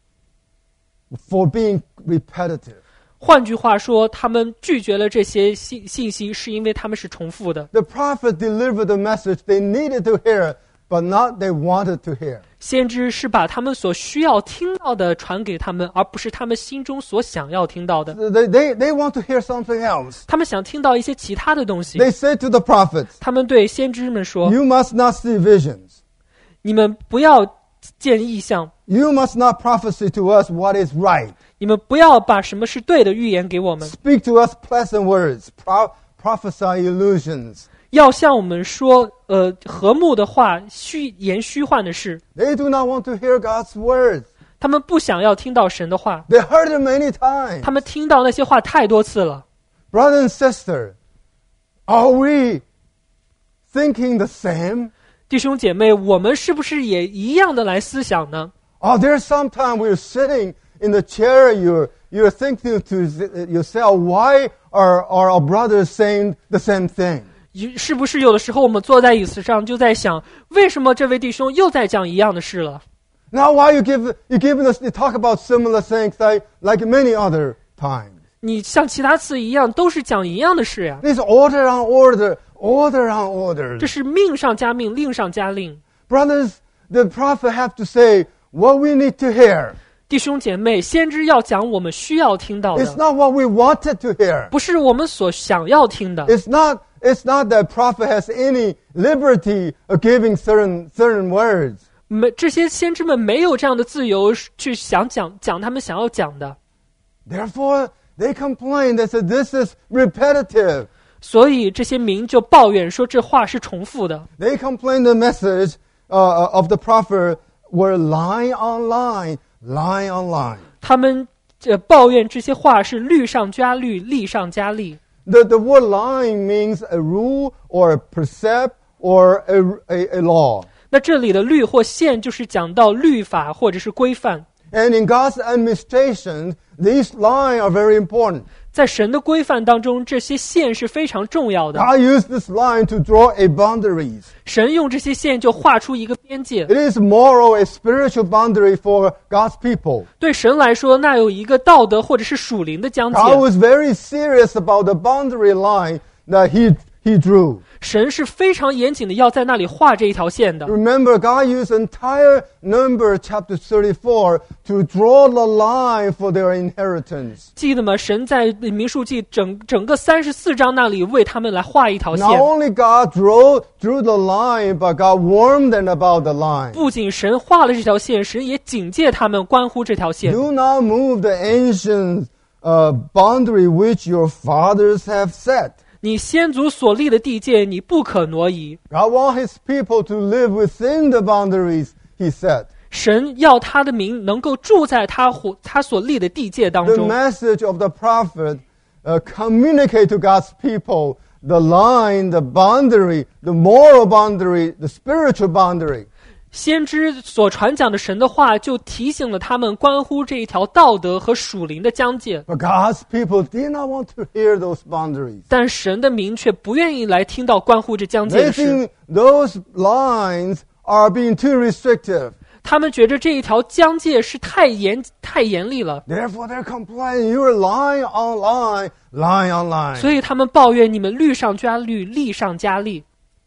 for being repetitive. 换句话说，他们拒绝了这些信息，是因为他们是重复的。 The prophet delivered the message they needed to hear, but not they wanted to hear. 先知是把他们所需要听到的传给他们，而不是他们心中所想要听到的。 They want to hear something else. 他们想听到一些其他的东西。 They said to the prophets, 他们对先知们说 you must not see visions. 你们不要见异象， You must not prophesy to us what is right. 你们不要把什么是对的预言给我们， Speak to us pleasant words. Prophesy illusions. 要向我们说和睦的话，言虚幻的事。 They do not want to hear God's words. 他们不想要听到神的话， They heard it many times. 他们听到那些话太多次了。 Brother and sister, are we thinking the same? 弟兄姐妹，我们是不是也一样的来思想呢？ Are there sometime we're sitting in the chair, you're thinking to yourself, why are our brothers saying the same thing? 是不是有的时候我们坐在椅子上就在想，为什么这位弟兄又在讲一样的事了？ Now why you talk about similar things like many other times? 你像其他次一样，都是讲一样的事呀。 This order on order, order on order. 这是命上加命，令上加令。 Brothers, the prophet have to say what we need to hear. 弟兄姐妹，先知要讲我们需要听到 It's 的， not what we wanted to hear. 不是我们所想要听的。 It's not that prophet has any liberty of giving certain words. 这些先知们没有这样的自由去讲他们想要讲的， Therefore, they complain. They say this is repetitive. 所以这些民就抱怨说这话是重复的。 They complain the message of the prophet were line on line, line on line. 他们抱怨这些话是律上加律，例上加例。 The word line means a rule or a precept or a law. 那这里的律或宪就是讲到律法或者是规范。 And in God's administration, these lines are very important. 在神的规范当中，这些线是非常重要的。 God used this line to draw a boundaries. 神用这些线就画出一个边界。 It is moral, a spiritual boundary for God's people. 对神来说，那有一个道德或者是属灵的疆界。 God was very serious about the boundary line that he drew. 神是非常严谨的要在那里画这一条线的。 Remember, God used entire Numbers chapter 34 to draw the line for their inheritance. 记得吗？神在民数记整个34章那里为他们来画一条线。 Not only God drew the line, but God warned them about the line. 不仅神画了这条线，神也警戒他们关乎这条线。 Do not move the ancient boundary which your fathers have set. 你先祖所立的地界，你不可挪移。 God wants His people to live within the boundaries He set. 神要他的民能够住在他所立的地界当 The 中。 message of the prophet communicate to God's people the line, the boundary, the moral boundary, the spiritual boundary. 先知所传讲的神的话，就提醒了他们关乎这一条道德和属灵的疆界。 But God's people did not want to hear those boundaries. 但神的民却不愿意来听到关乎这疆界 They 的事。 think those lines are being too restrictive. 他们觉得这一条疆界是太严厉了， Therefore, they're complaining, you're line on line, line on line. 所以他们抱怨你们律上加律，例上加例。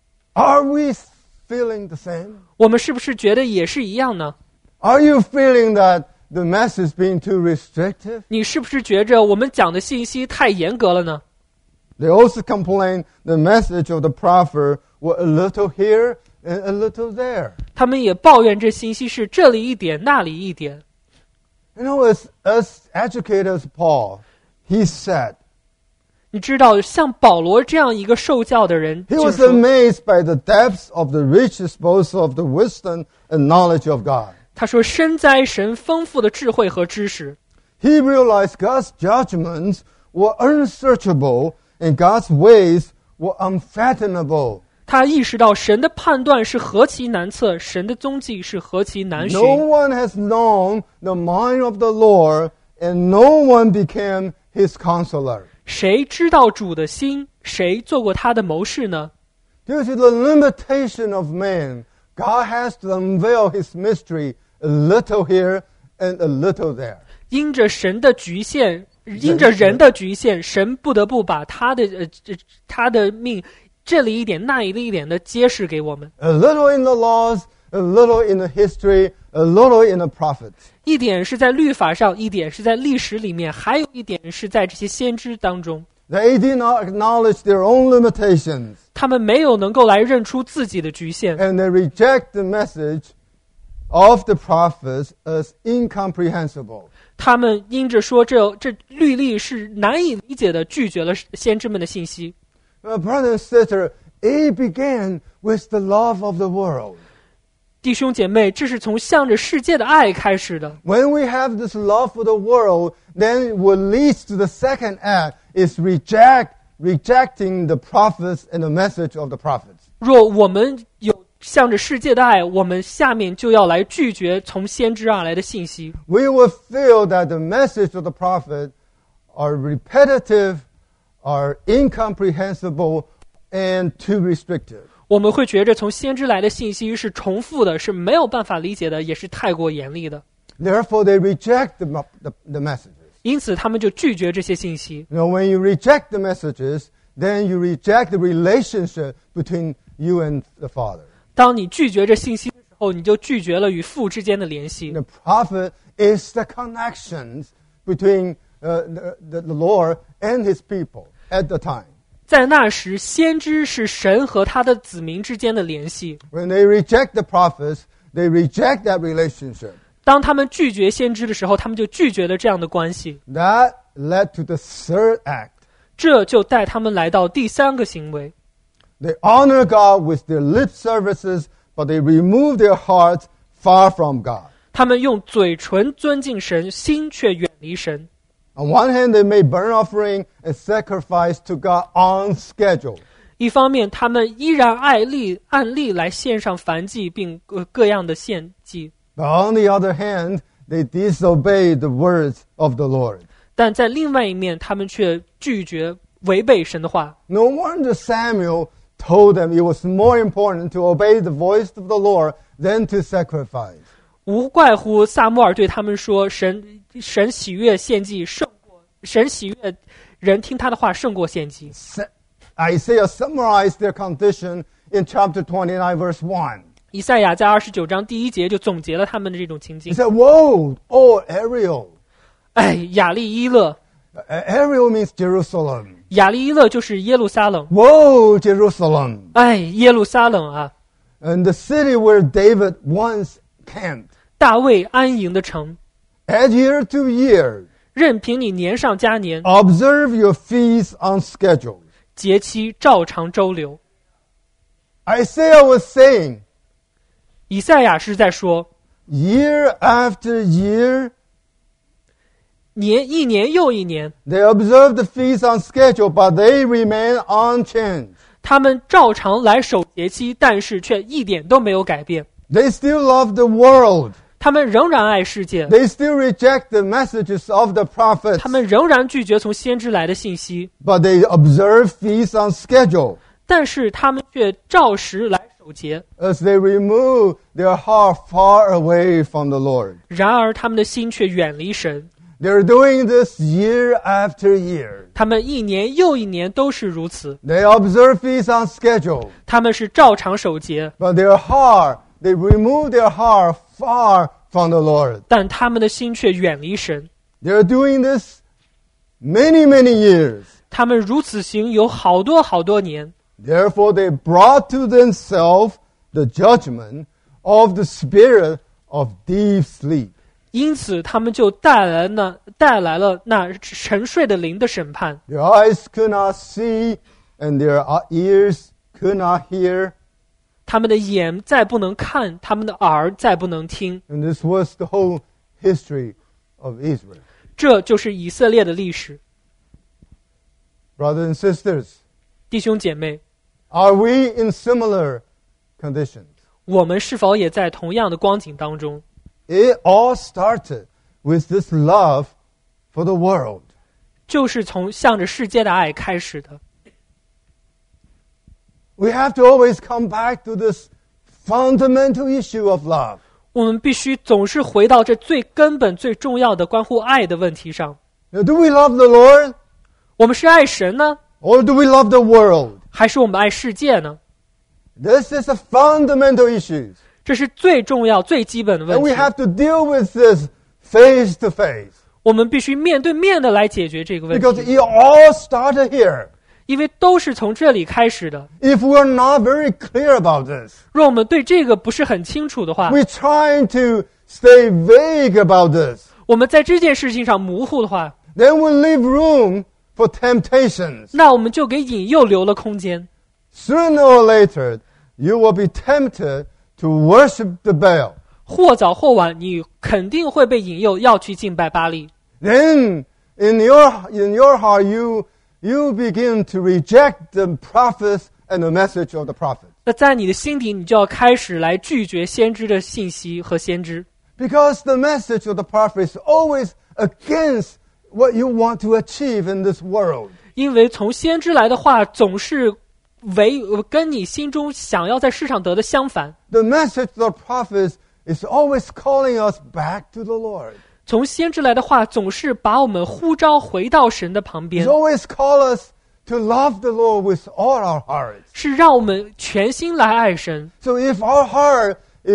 Are we feeling the same? 我们是不是觉得也是一样呢？ Are you feeling that the message being too restrictive? 你是不是觉着我们讲的信息太严格了呢？ They also complain the message of the prophet were a little here and a little there. 他们也抱怨这信息是这里一点那里一点。 You know, as educators, Paul, he said, 你知道，像保罗这样一个受教的人， he 就 was 是说 amazed by the depths of the rich disposal of the wisdom and knowledge of God. 他说深哉神丰富的智慧和知识。 He realized God's judgments were unsearchable and God's ways were unfathomable. 他意识到神的判断是何其难测，神的踪迹是何其难寻。 No one has known the mind of the Lord, and no one became his counselor. 谁知道主的心？谁做过他的谋士呢？ Due to the limitation of man, God has to unveil his mystery a little here and a little there. 因着神的局限，因着人的局限，神不得不把他的命这里一点那里一点的揭示给我们。 A little in the laws, a little in the history, a little in the prophets. 一点是在律法上，一点是在历史里面，还有一点是在这些先知当中。 They did not acknowledge their own limitations, 他们没有能够来认出自己的局限， and they reject the message of the prophets as incomprehensible. 他们因着说这律例是难以理解的，拒绝了先知们的信息。 Brother and sister, it began with the love of the world. 弟兄姐妹，这是从向着世界的爱开始的。 When we have this love for the world, then what leads to the second act is rejecting the prophets and the message of the prophets. 若我们有向着世界的爱，我们下面就要来拒绝从先知而来的信息。 We will feel that the message of the prophet are repetitive, are incomprehensible, and too restrictive. 我们会觉着从先知来的信息是重复的，是没有办法理解的，也是太过严厉的。 Therefore, they reject the messages. 因此，他们就拒绝这些信息。 You know, when you reject the messages, then you reject the relationship between you and the Father. 当你拒绝这信息的时候，你就拒绝了与父之间的联系。 The prophet is the connections between the Lord and his people at the time. 在那时，先知是神和他的子民之间的联系。 When they reject the prophets, they reject that relationship. 当他们拒绝先知的时候，他们就拒绝了这样的关系。 That led to the third act. 这就带他们来到第三个行为。 They honor God with their lip services, but they remove their hearts far from God. 他们用嘴唇尊敬神，心却远离神。 On one hand, they made burnt offering and sacrifice to God on schedule. 一方面，他们依然按例来献上燔祭，并各样的献祭。 But on the other hand, they disobeyed the words of the Lord. 但在另外一面，他们却拒绝违背神的话。 No wonder Samuel told them it was more important to obey the voice of the Lord than to sacrifice. 无怪乎撒母耳对他们说：“神喜悦献祭神喜悦人听他的话胜过献祭。” Isaiah summarized their condition in chapter 29, verse 1. 以赛亚在29章第1节就总结了他们的这种情 He 境。 said, Woe, O Ariel. 哎，亚利伊勒， Ariel means Jerusalem. 亚利伊勒就是耶路撒冷。 Woe, Jerusalem. 哎，耶路撒冷啊， And the city where David once camped. 大卫安营的城， Add year to year. 任凭你年上加年， Observe your feasts on schedule. 节期照常周流。 Isaiah was saying, 以赛亚是在说， year after year, 一年又一年， they observe the feasts on schedule, but they remain unchanged. 他们照常来守节期，但是却一点都没有改变。 They still love the world. 他们仍然爱世界， They still reject the messages of the prophets. 他们仍然拒绝从先知来的信息， But they observe feasts on schedule 但是他们却照时来守节。 as they remove their heart far away from the Lord. 然而他们的心却远离神， They're doing this year after year. 他们一年又一年都是如此。 They observe feasts on schedule, 他们是照常守节， but their heart, they remove their heart far from the Lord. 但他们的心却远离神。 They're doing this many, many years. 他们如此行有好多年， Therefore, they brought to themselves the judgment of the spirit of deep sleep. 因此他们就带来了那沉睡的灵的审判。 Their eyes could not see, and their ears could not hear. 他们的眼再不能看，他们的耳再不能听。 And this was the whole history of Israel. 这就是以色列的历史。 Brothers and sisters, 弟兄姐妹， are we in similar conditions? 我们是否也在同样的光景当中？ It all started with this love for the world. 就是从向着世界的爱开始的。 We have to always come back to this fundamental issue of love. 我们必须总是回到这最根本、最重要的关乎爱的问题上。 Now, do we love the Lord, 我们是爱神呢， or do we love the world? 还是我们爱世界呢？ This is a fundamental issue. 这是最重要、最基本的 And 问 we 题。 have to deal with this face to face. 我们必须面对面的来解决这个问 Because 题， it all started here. 因为都是从这里开始的。 If we're not very clear about this, 若我们对这个不是很清楚的话， we're trying to stay vague about this, 我们在这件事情上模糊的话， then we leave room for temptations. 那我们就给引诱留了空间。 Sooner or later, you will be tempted to worship the Baal. 或早或晚，你肯定会被引诱要去敬拜巴力。 Then in your heart, you begin to reject the prophets and the message of the prophet. 那在你的心底，你就要开始来拒绝先知的信息和先知， Because the message of the prophet is always against what you want to achieve in this world. 因为从先知来的话总是跟你心中想要在世上得的相反。 The message of the prophets is always calling us back to the Lord. 从先知来的话总是把我们呼召回到神的旁边 It's， always call us to love the Lord with all our hearts. 是让我们全心来爱神。 So if our heart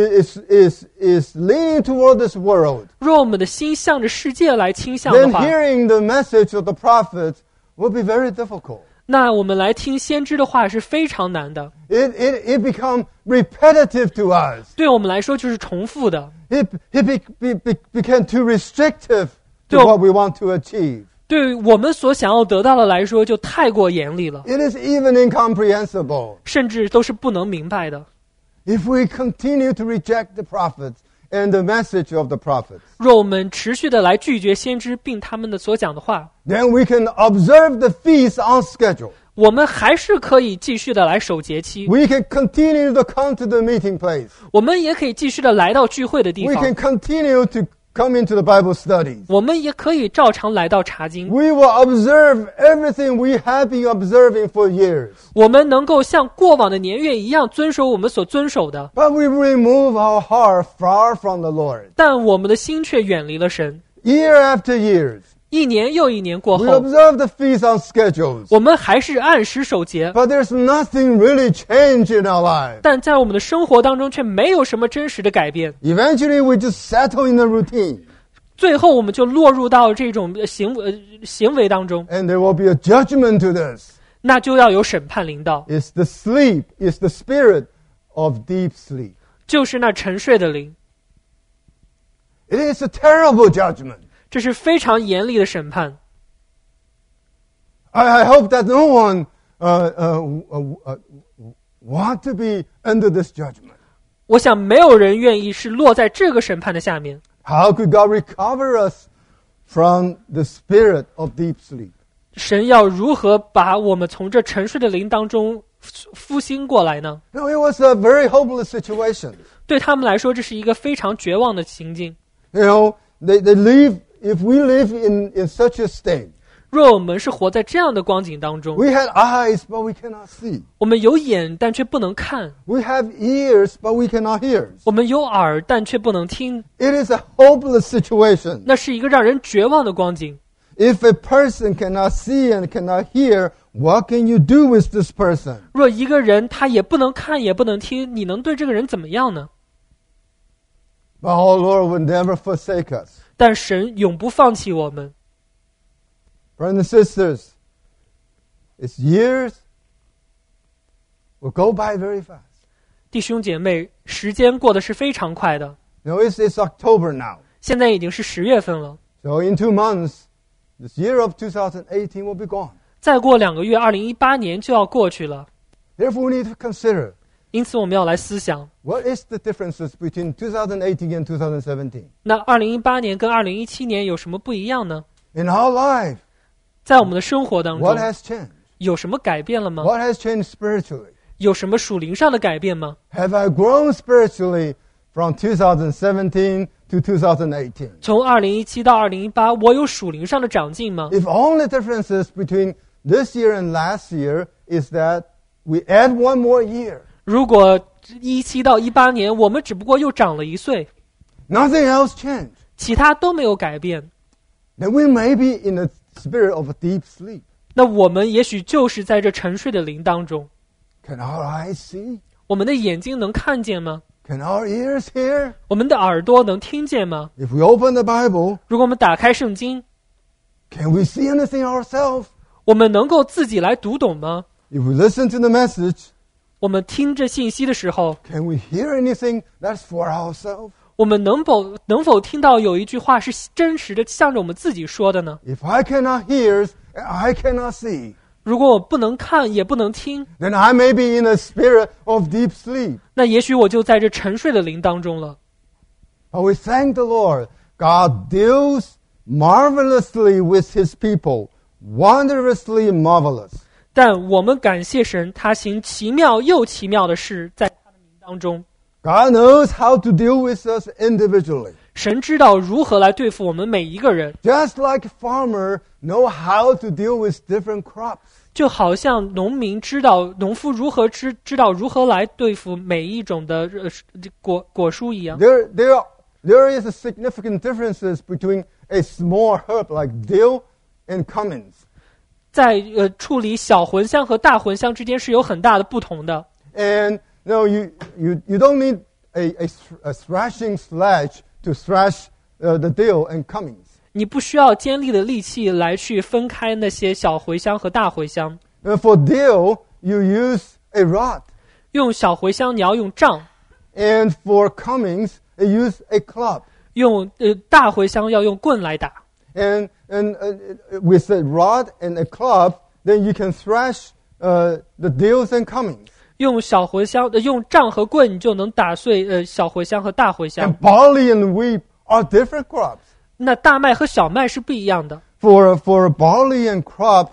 is leaning toward this world, 若我们的心向着世界来倾向的 then 话， hearing the message of the prophets will be very difficult. 那我们来听先知的话是非常难的， It become repetitive to us. 对我们来说就是重复的， It became too restrictive to 对， what we want to achieve. 对我们所想要得到的来说就太过严厉了， It is even incomprehensible. 甚至都是不能明白的。 If we continue to reject the prophets and the message of the prophets, 若我们持续的来拒绝先知并他们的所讲的话， then we can observe the feast on schedule. 我们还是可以继续的来守节期， We can continue to come to the meeting place. 我们也可以继续的来到聚会的地 We 方 can，continue come into the Bible studies. 我们也可以照常来到查经， We will observe everything we have been observing for years. 我们能够像过往的年月一样遵守我们所遵守的， But we remove our heart far from the Lord. 但我们的心却远离了神。 Year after year, 一年又一年过 we 后， observe the feast on schedules. 我们还是按时守节， But there's nothing really changed in our life. 但在我们的生活当中却没有什么真实的改变。 Eventually, we just settle in the routine. 最后我们就落入到这种行为当中， And there will be a judgment to this. 那就要有审判临到， It's the sleep, it's the spirit of deep sleep. 就是那沉睡的灵。 It is a terrible judgment. 这是非常严厉的审判。 I hope that no one want to be under this judgment. 我想没有人愿意是落在这个审判的下面。 How could God recover us from the spirit of deep sleep? 神要如何把我们从这沉睡的灵当中复兴过来呢？ No, it was a very hopeless situation. 对他们来说，这是一个非常绝望的情境。 You know, they live, if we live in such a state, 若我们是活在这样的光景当中， we had eyes, but we cannot see. 我们有眼但却不能看， We have ears, but we cannot hear. 我们有耳但却不能听， It is a hopeless situation. 那是一个让人绝望的光景。 If a person cannot see and cannot hear, what can you do with this person? 若一个人他也不能看也不能听，你能对这个人怎么样呢？ But our Lord will never forsake us. 但神永不放弃我们。 Brothers and sisters, its years will go by very fast. 弟兄姐妹，时间过得是非常快的， You know, it's October now. 现在已经是10月份了， So in 2 months, this year of 2018 will be gone. 再过2个月，2018年就要过去了。 Therefore, we need to consider, 因此，我们要来思想， what is the differences between 2018 and 2017? 那2018年跟2017年有什么不一样呢？ In our life, 在我们的生活当 what 中， has changed? 有什么改变了吗？ What has changed spiritually? 有什么属灵上的改变吗？ Have I grown spiritually from 2017 to 2018? 从2017到2018，我有属灵上的长进吗？ If only differences between this year and last year is that we add one more year. 如果17到18年，我们只不过又长了1岁， Nothing else changed. 其他都没有改变， Then we may be in the spirit of a deep sleep. 那我们也许就是在这沉睡的灵当中。 Can our eyes see? 我们的眼睛能看见吗？ Can our ears hear? 我们的耳朵能听见吗？ If we open the Bible, 如果我们打开圣经， can we see anything ourselves? 我们能够自己来读懂吗？ If we listen to the message, 我们听着信息的时候， can we hear anything that's for ourselves? 我们能否听到有一句话是真实的向着我们自己说的呢？ If I cannot hear and I cannot see, 如果我不能看也不能听， then I may be in a spirit of deep sleep. 那也许我就在这沉睡的灵当中了。 But we thank the Lord. God deals marvelously with his people, wondrously marvelous. 但我们感谢神，他行奇妙又奇妙的事在他的名当中。 God knows how to deal with us individually. 神知道如何来对付我们每一个人， Just like a farmer know how to deal with different crops. 就好像农民知道农夫如何知道如何来对付每一种的果蔬一样。 There is a significant differences between a small herb like dill and cummins. 在处理小茴香和大茴香之间是有很大的不同的。 And no, you don't need a thrashing sledge to thrash the dill and cummins. 你不需要尖利的利器来去分开那些小茴香和大茴香。 For dill, you use a rod. 用小茴香你要用杖， And for cummins, you use a club. 用大茴香要用棍来打。 And with a rod and a club, then you can thrash the dills and cummins. 用小茴香用杖和棍，你就能打碎小茴香和大茴香。 And barley and wheat are different crops. 那大麦和小麦是不一样的。 For barley and crop,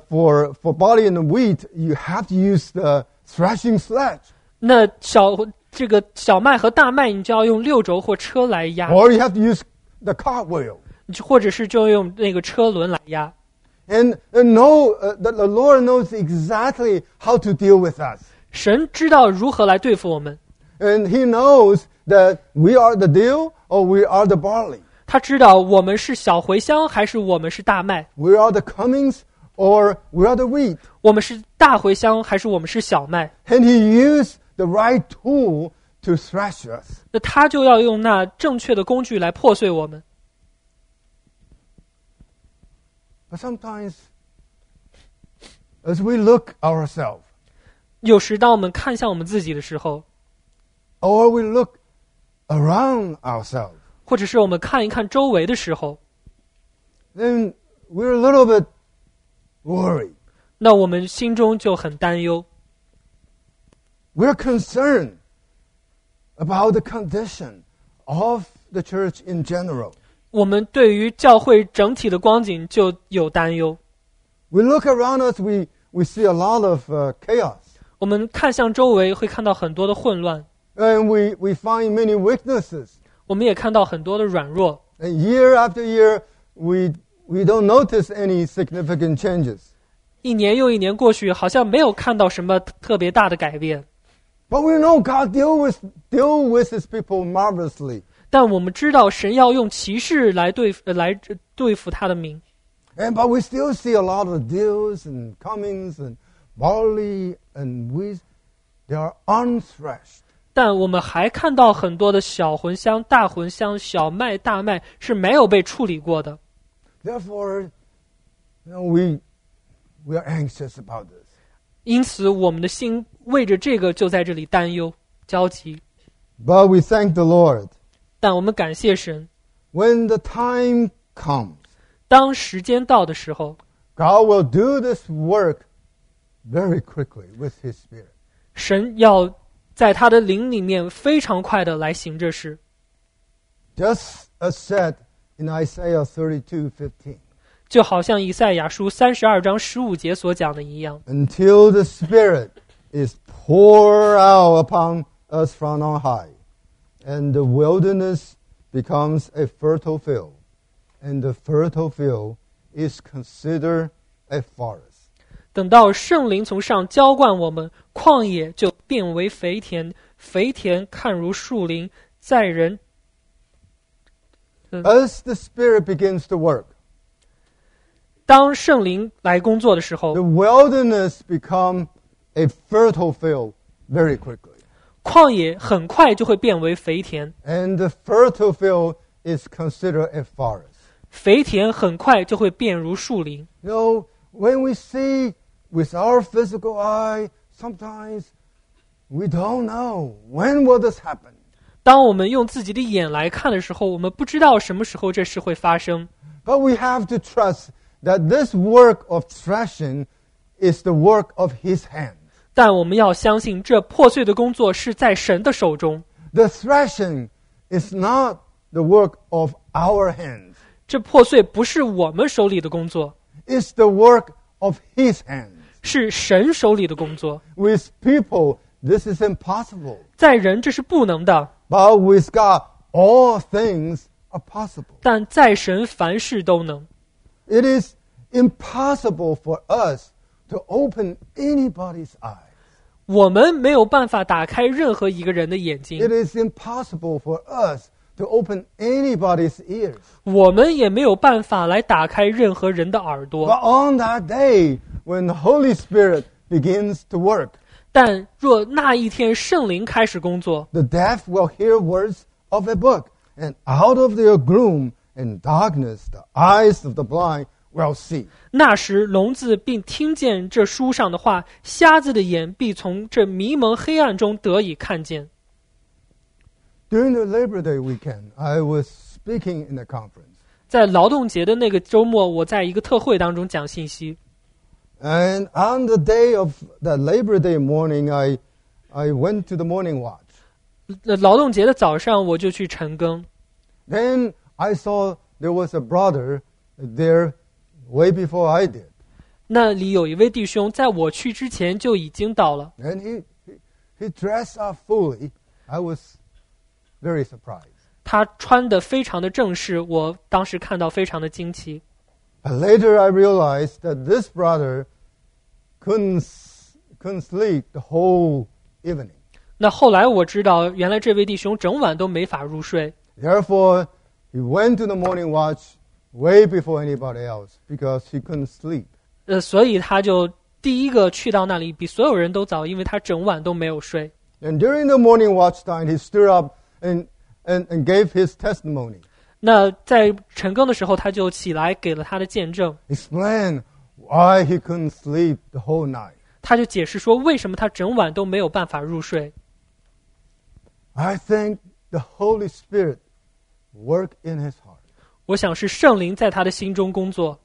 for barley and wheat, you have to use the thrashing sledge. 那这个小麦和大麦，你就要用6轴或车来压， or you have to use the cartwheel. 或者是就用那个车轮来压。 And the Lord knows exactly how to deal with us. 神知道如何来对付我们， And He knows that we are the dew or we are the barley. 他知道我们是小茴香还是我们是大麦， We are the cummings or we are the wheat. 我们是大茴香还是我们是小麦。 And He used the right tool to thresh us. 那他就要用那正确的工具来破碎我们。 But sometimes, as we look ourselves, 有时当我们看向我们自己的时候， or we look around ourselves, 或者是我们看一看周围的时候， then we're a little bit worried. 那我们心中就很担忧， We're concerned about the condition of the church in general. 我们对于教会整体的光景就有担忧。 We look around us, we see a lot of chaos. 我们看向周围会看到很多的混乱， And we find many weaknesses. 我们也看到很多的软弱。 And year after year, we don't notice any significant changes. 一年又一年过去，好像没有看到什么特别大的改变。 But we know God deal with His people marvelously. 但我们知道神要用骑士来对付他的民， But we still see a lot of dews and cummings and barley and wheat. They are unthreshed. 但我们还看到很多的小茴香、大茴香、小麦、大麦是没有被处理过的。 Therefore, we are anxious about this. 因此，我们的心为着这个就在这里担忧、焦急。 But we thank the Lord. 但我们感谢神， When the time comes, 当时间到的时候， God will do this work very quickly with His Spirit. 神要在他的灵里面非常快的来行这事。 Just as said in Isaiah 32:15. 就好像以赛亚书32章15节所讲的一样， Until the Spirit is poured out upon us from on high, and the wilderness becomes a fertile field, and the fertile field is considered a forest. 等到圣灵从上浇灌我们，旷野就变为肥田，肥田看如树林，在人 As the Spirit begins to work, 当圣灵来工作的时候， the wilderness become a fertile field very quickly. 旷野很快就会变为肥田， And the fertile field is considered a forest. 肥田很快就会变如树林。 You know, when we see with our physical eye, sometimes we don't know when will this happen. 当我们用自己的眼来看的时候，我们不知道什么时候这事会发生。 But we have to trust that this work of threshing is the work of His hand. 但我们要相信，这破碎的工作是在神的手中。 The threshing is not the work of our hands. 这破碎不是我们手里的工作， It's the work of His hands. 是神手里的工作。 With people, this is impossible. 在人这是不能的， But with God, all things are possible. 但在神凡事都能。 It is impossible for us to open anybody's eyes. 我们没有办法打开任何一个人的眼睛， It is impossible for us to open anybody's ears. 我们也没有办法来打开任何人的耳 But 朵。 on that day, when the Holy Spirit begins to work, 但若那一天圣灵开始工作， the deaf will hear words of a book, and out of their gloom and darkness, the eyes of the blind will see. 那时聋子并听见这书上的话，瞎子的眼必从这迷蒙黑暗中得以看见。 During the Labor Day weekend, I was speaking in a conference. 在劳动节的那个周末，我在一个特会当中讲信息。 And on the day of the Labor Day morning, I went to the morning watch. 劳动节的早上，我就去晨更。 Then I saw there was a brother there way before I did. 那里有一位弟兄，在我去之前就已经到了。 And he dressed up fully. I was very surprised. 他穿得非常的正式，我当时看到非常的惊奇。 But later I realized that this brother couldn't sleep the whole evening. 那后来我知道，原来这位弟兄整晚都没法入睡。 Therefore, he went to the morning watch way before anybody else because he couldn't sleep. 所以他就第一个去到那里，比所有人都早，因为他整晚都没有睡。 And during the morning watch time, he stood up and gave his testimony. 那在晨更的时候，他就起来给了他的见证， Explain why he couldn't sleep the whole night. 他就解释说为什么他整晚都没有办法入睡。 I think the Holy Spirit worked in his heart. 我想是圣灵在他的心中工作。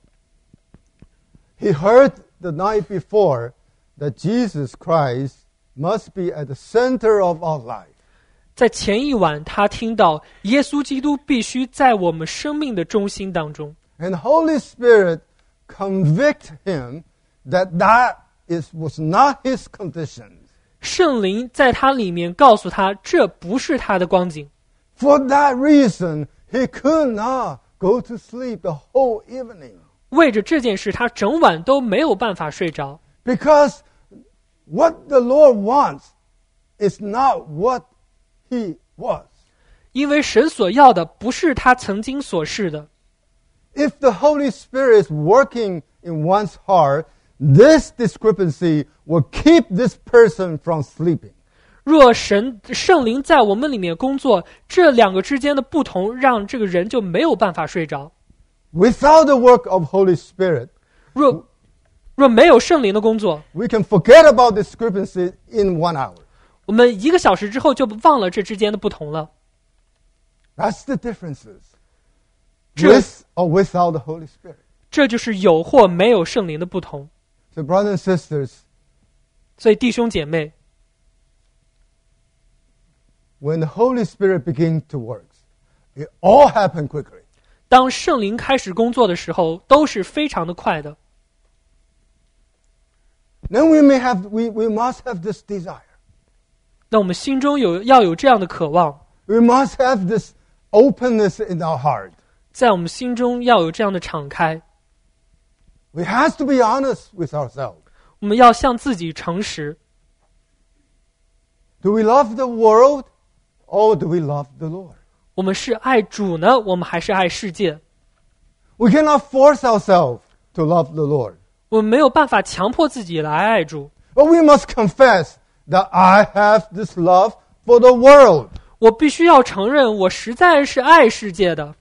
He heard the night before that Jesus Christ must be at the center of our life. 在前一晚，他听到耶稣基督必须在我们生命的中心当中， And the Holy Spirit convict him that was not his condition. 圣灵在他里面告诉他，这不是他的光景。 For that reason, he could not go to sleep the whole evening. 为着这件事，他整晚都没有办法睡着。 Because what the Lord wants is not what he was. 因为神所要的不是他曾经所是的。 If the Holy Spirit is working in one's heart, this discrepancy will keep this person from sleeping. 若圣灵在我们里面工作，这两个之间的不同，让这个人就没有办法睡着。 Without the work of Holy Spirit, 若没有圣灵的工作， we can forget about discrepancy in 1 hour. 我们1个小时之后就忘了这之间的不同了。 That's the differences. 这 With or without the Holy Spirit. 这就是有或没有圣灵的不同。 So brothers and sisters, 所以弟兄姐妹， when the Holy Spirit begins to work, it all happens quickly. 当圣灵开始工作的时候，都是非常的快的。 Then we must have this desire. 那我们心中要有这样的渴望， We must have this openness in our heart. 在我们心中要有这样的敞开。 We have to be honest with ourselves. 我们要向自己诚实。 Do we love the world or do we love the Lord? 我们是爱主呢，我们还是爱世界？ We cannot force ourselves to love the Lord. 我们没有办法强迫自己来爱主， But we must confess that I have this love for the world. 我必须要承认，我实在是爱世界的。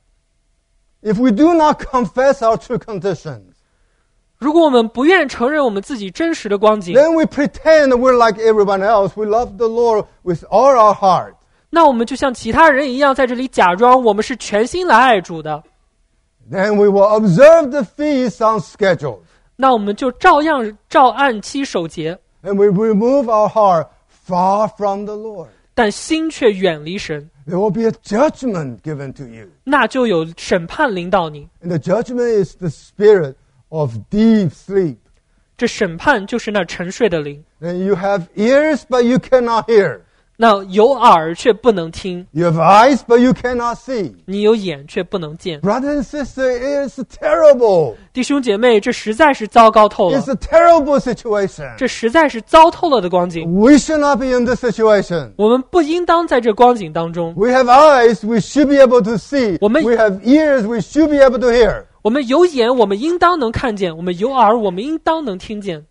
If we do not confess our true conditions, 如果我们不愿承认我们自己真实的光景， then we pretend that we're like everyone else. We love the Lord with all our heart. 那我们就像其他人一样，在这里假装我们是全心来爱主的。 Then we will observe the feast on schedule. 那我们就照按期守节， And we remove our heart far from the Lord. 但心却远离神， There will be a judgment given to you. 那就有审判临到你。 And the judgment is the spirit of deep sleep. 这审判就是那沉睡的灵。 And you have ears, but you cannot hear. 那有耳却不能听， You have eyes, but you cannot see. 你有眼却不能见。 Brother and sister, it is terrible. 弟兄姐妹，这实在是糟糕透了 It's，a terrible situation. 这实在是糟透了的光景。 We should not be in this situation. 我们不应当在这光景当中。 We have eyes, we should be able to see. 我们- We have ears, we should be able to hear. 我们有眼，我们应当能看见；我们有耳，我们应当能听见。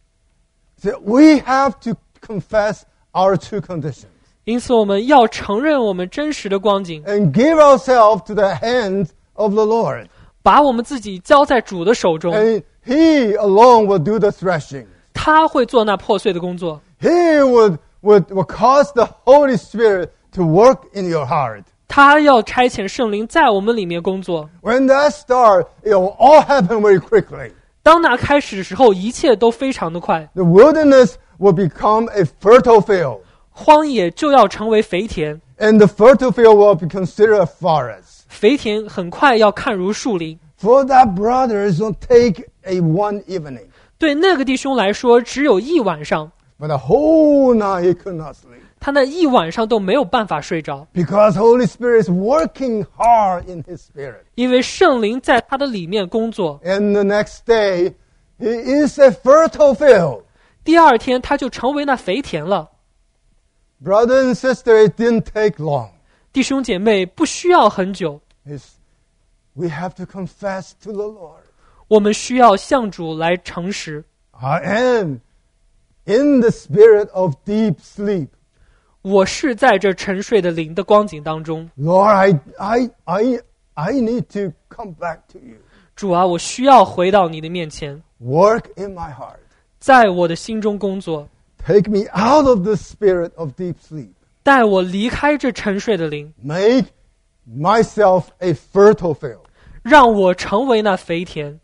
So we have to confess our true conditions 因此，我们要承认我们真实的光景， and give ourselves to the hands of the Lord. 把我们自己交在主的手中， And He alone will do the threshing. 他会做那破碎的工作， He will cause the Holy Spirit to work in your heart. 他要差遣圣灵在我们里面工作。 When that starts, it will all happen very quickly. 当那开始的时候，一切都非常的快， The wilderness will become a fertile field. 荒野就要成为肥田， And the fertile field will be considered a forest. 肥田很快要看如树林。 For that brother, it will take a one evening. 对那个弟兄来说，只有一晚上， But the whole night he could not sleep. 他那一晚上都没有办法睡着， because Holy Spirit is working hard in his spirit. 因为圣灵在他的里面工作。 And the next day, he is a fertile field. 第二天他就成为那肥田了。 Brother and sister, it didn't take long. 弟兄姐妹，不需要很久， We have to confess to the Lord. 我们需要向主来诚实。 I am in the spirit of deep sleep. 我是在这沉睡的灵的光景当中， Lord, I need to come back to you. 主啊，我需要回到你的面前， Work in my heart. 在我的心中工作， Take me out of the spirit of deep sleep. 带我离开这沉睡的灵， Make myself a fertile field. 让我成为那肥田。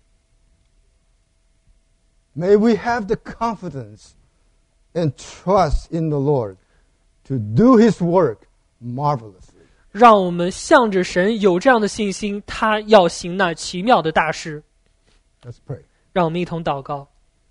May we have the confidence and trust in the Lord to do His work marvelously. 让我们向着神有这样的信心，他要行那奇妙的大事。 Let's pray. 让我们一同祷告。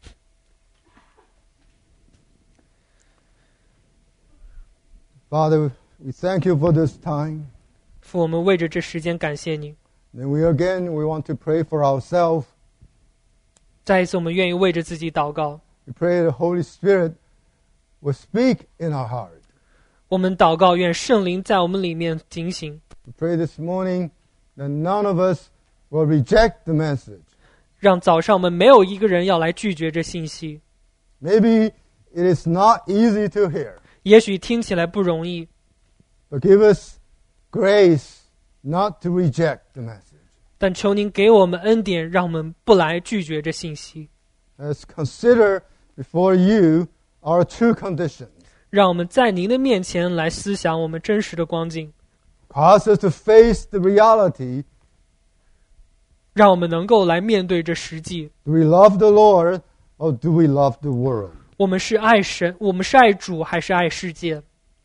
Father, we thank you for this time. 父，我们为着这时间感谢你。 And we want to pray for ourselves. 再一次，我们愿意为着自己祷告。 We pray the Holy Spirit will speak in our heart. 我们祷告，愿圣灵在我们里面警醒。 We pray this morning that none of us will reject the message. 让早上我们没有一个人要来拒绝这信息。 Maybe it is not easy to hear, 也许听起来不容易， but give us grace not to reject the message. 但求您给我们恩典，让我们不来拒绝这信息。 Let's consider before you our true conditions. 让我们在您的面前来思想我们真实的光景， Cause us to face the reality. 让我们能够来面对这实际。 Do we love the Lord or do we love the world? 我们是爱神，我们是爱主，还是爱世界？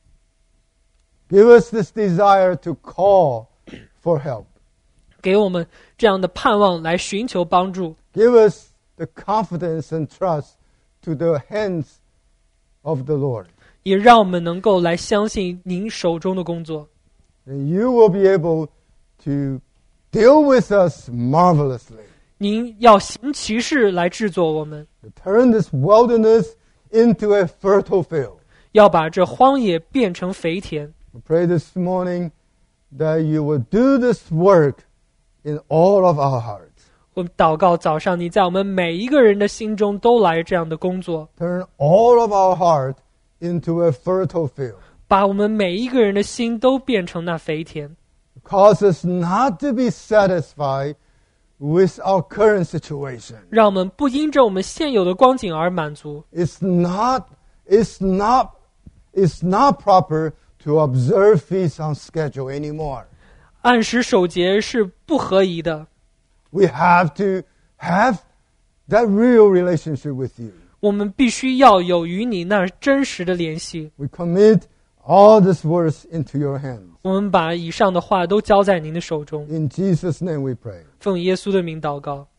Give us this desire to call for help. 给我们这样的盼望来寻求帮助， Give us the confidence and trust to the hands of the Lord. 也让我们能够来相信您手中的工作。 And you will be able to deal with us marvelously. 您要行其事来制作我们， To turn this wilderness into a fertile field. 要把这荒野变成肥田。 We pray this morning that you will do this work in all of our hearts. 我们祷告，早上你在我们每一个人的心中都来这样的工作， Turn all of our heart into a fertile field. 把我们每一个人的心都变成那肥田， Cause us not to be satisfied with our current situation. 让我们不因着我们现有的光景而满足。 It's not proper to observe feasts on schedule anymore. 按时守节是不合宜的， We have to have that real relationship with you. 我们必须要有与你那真实的联系。 We commit all these words into your hands. 我们把以上的话都交在您的手中， In Jesus' name we pray. 奉耶稣的名祷告。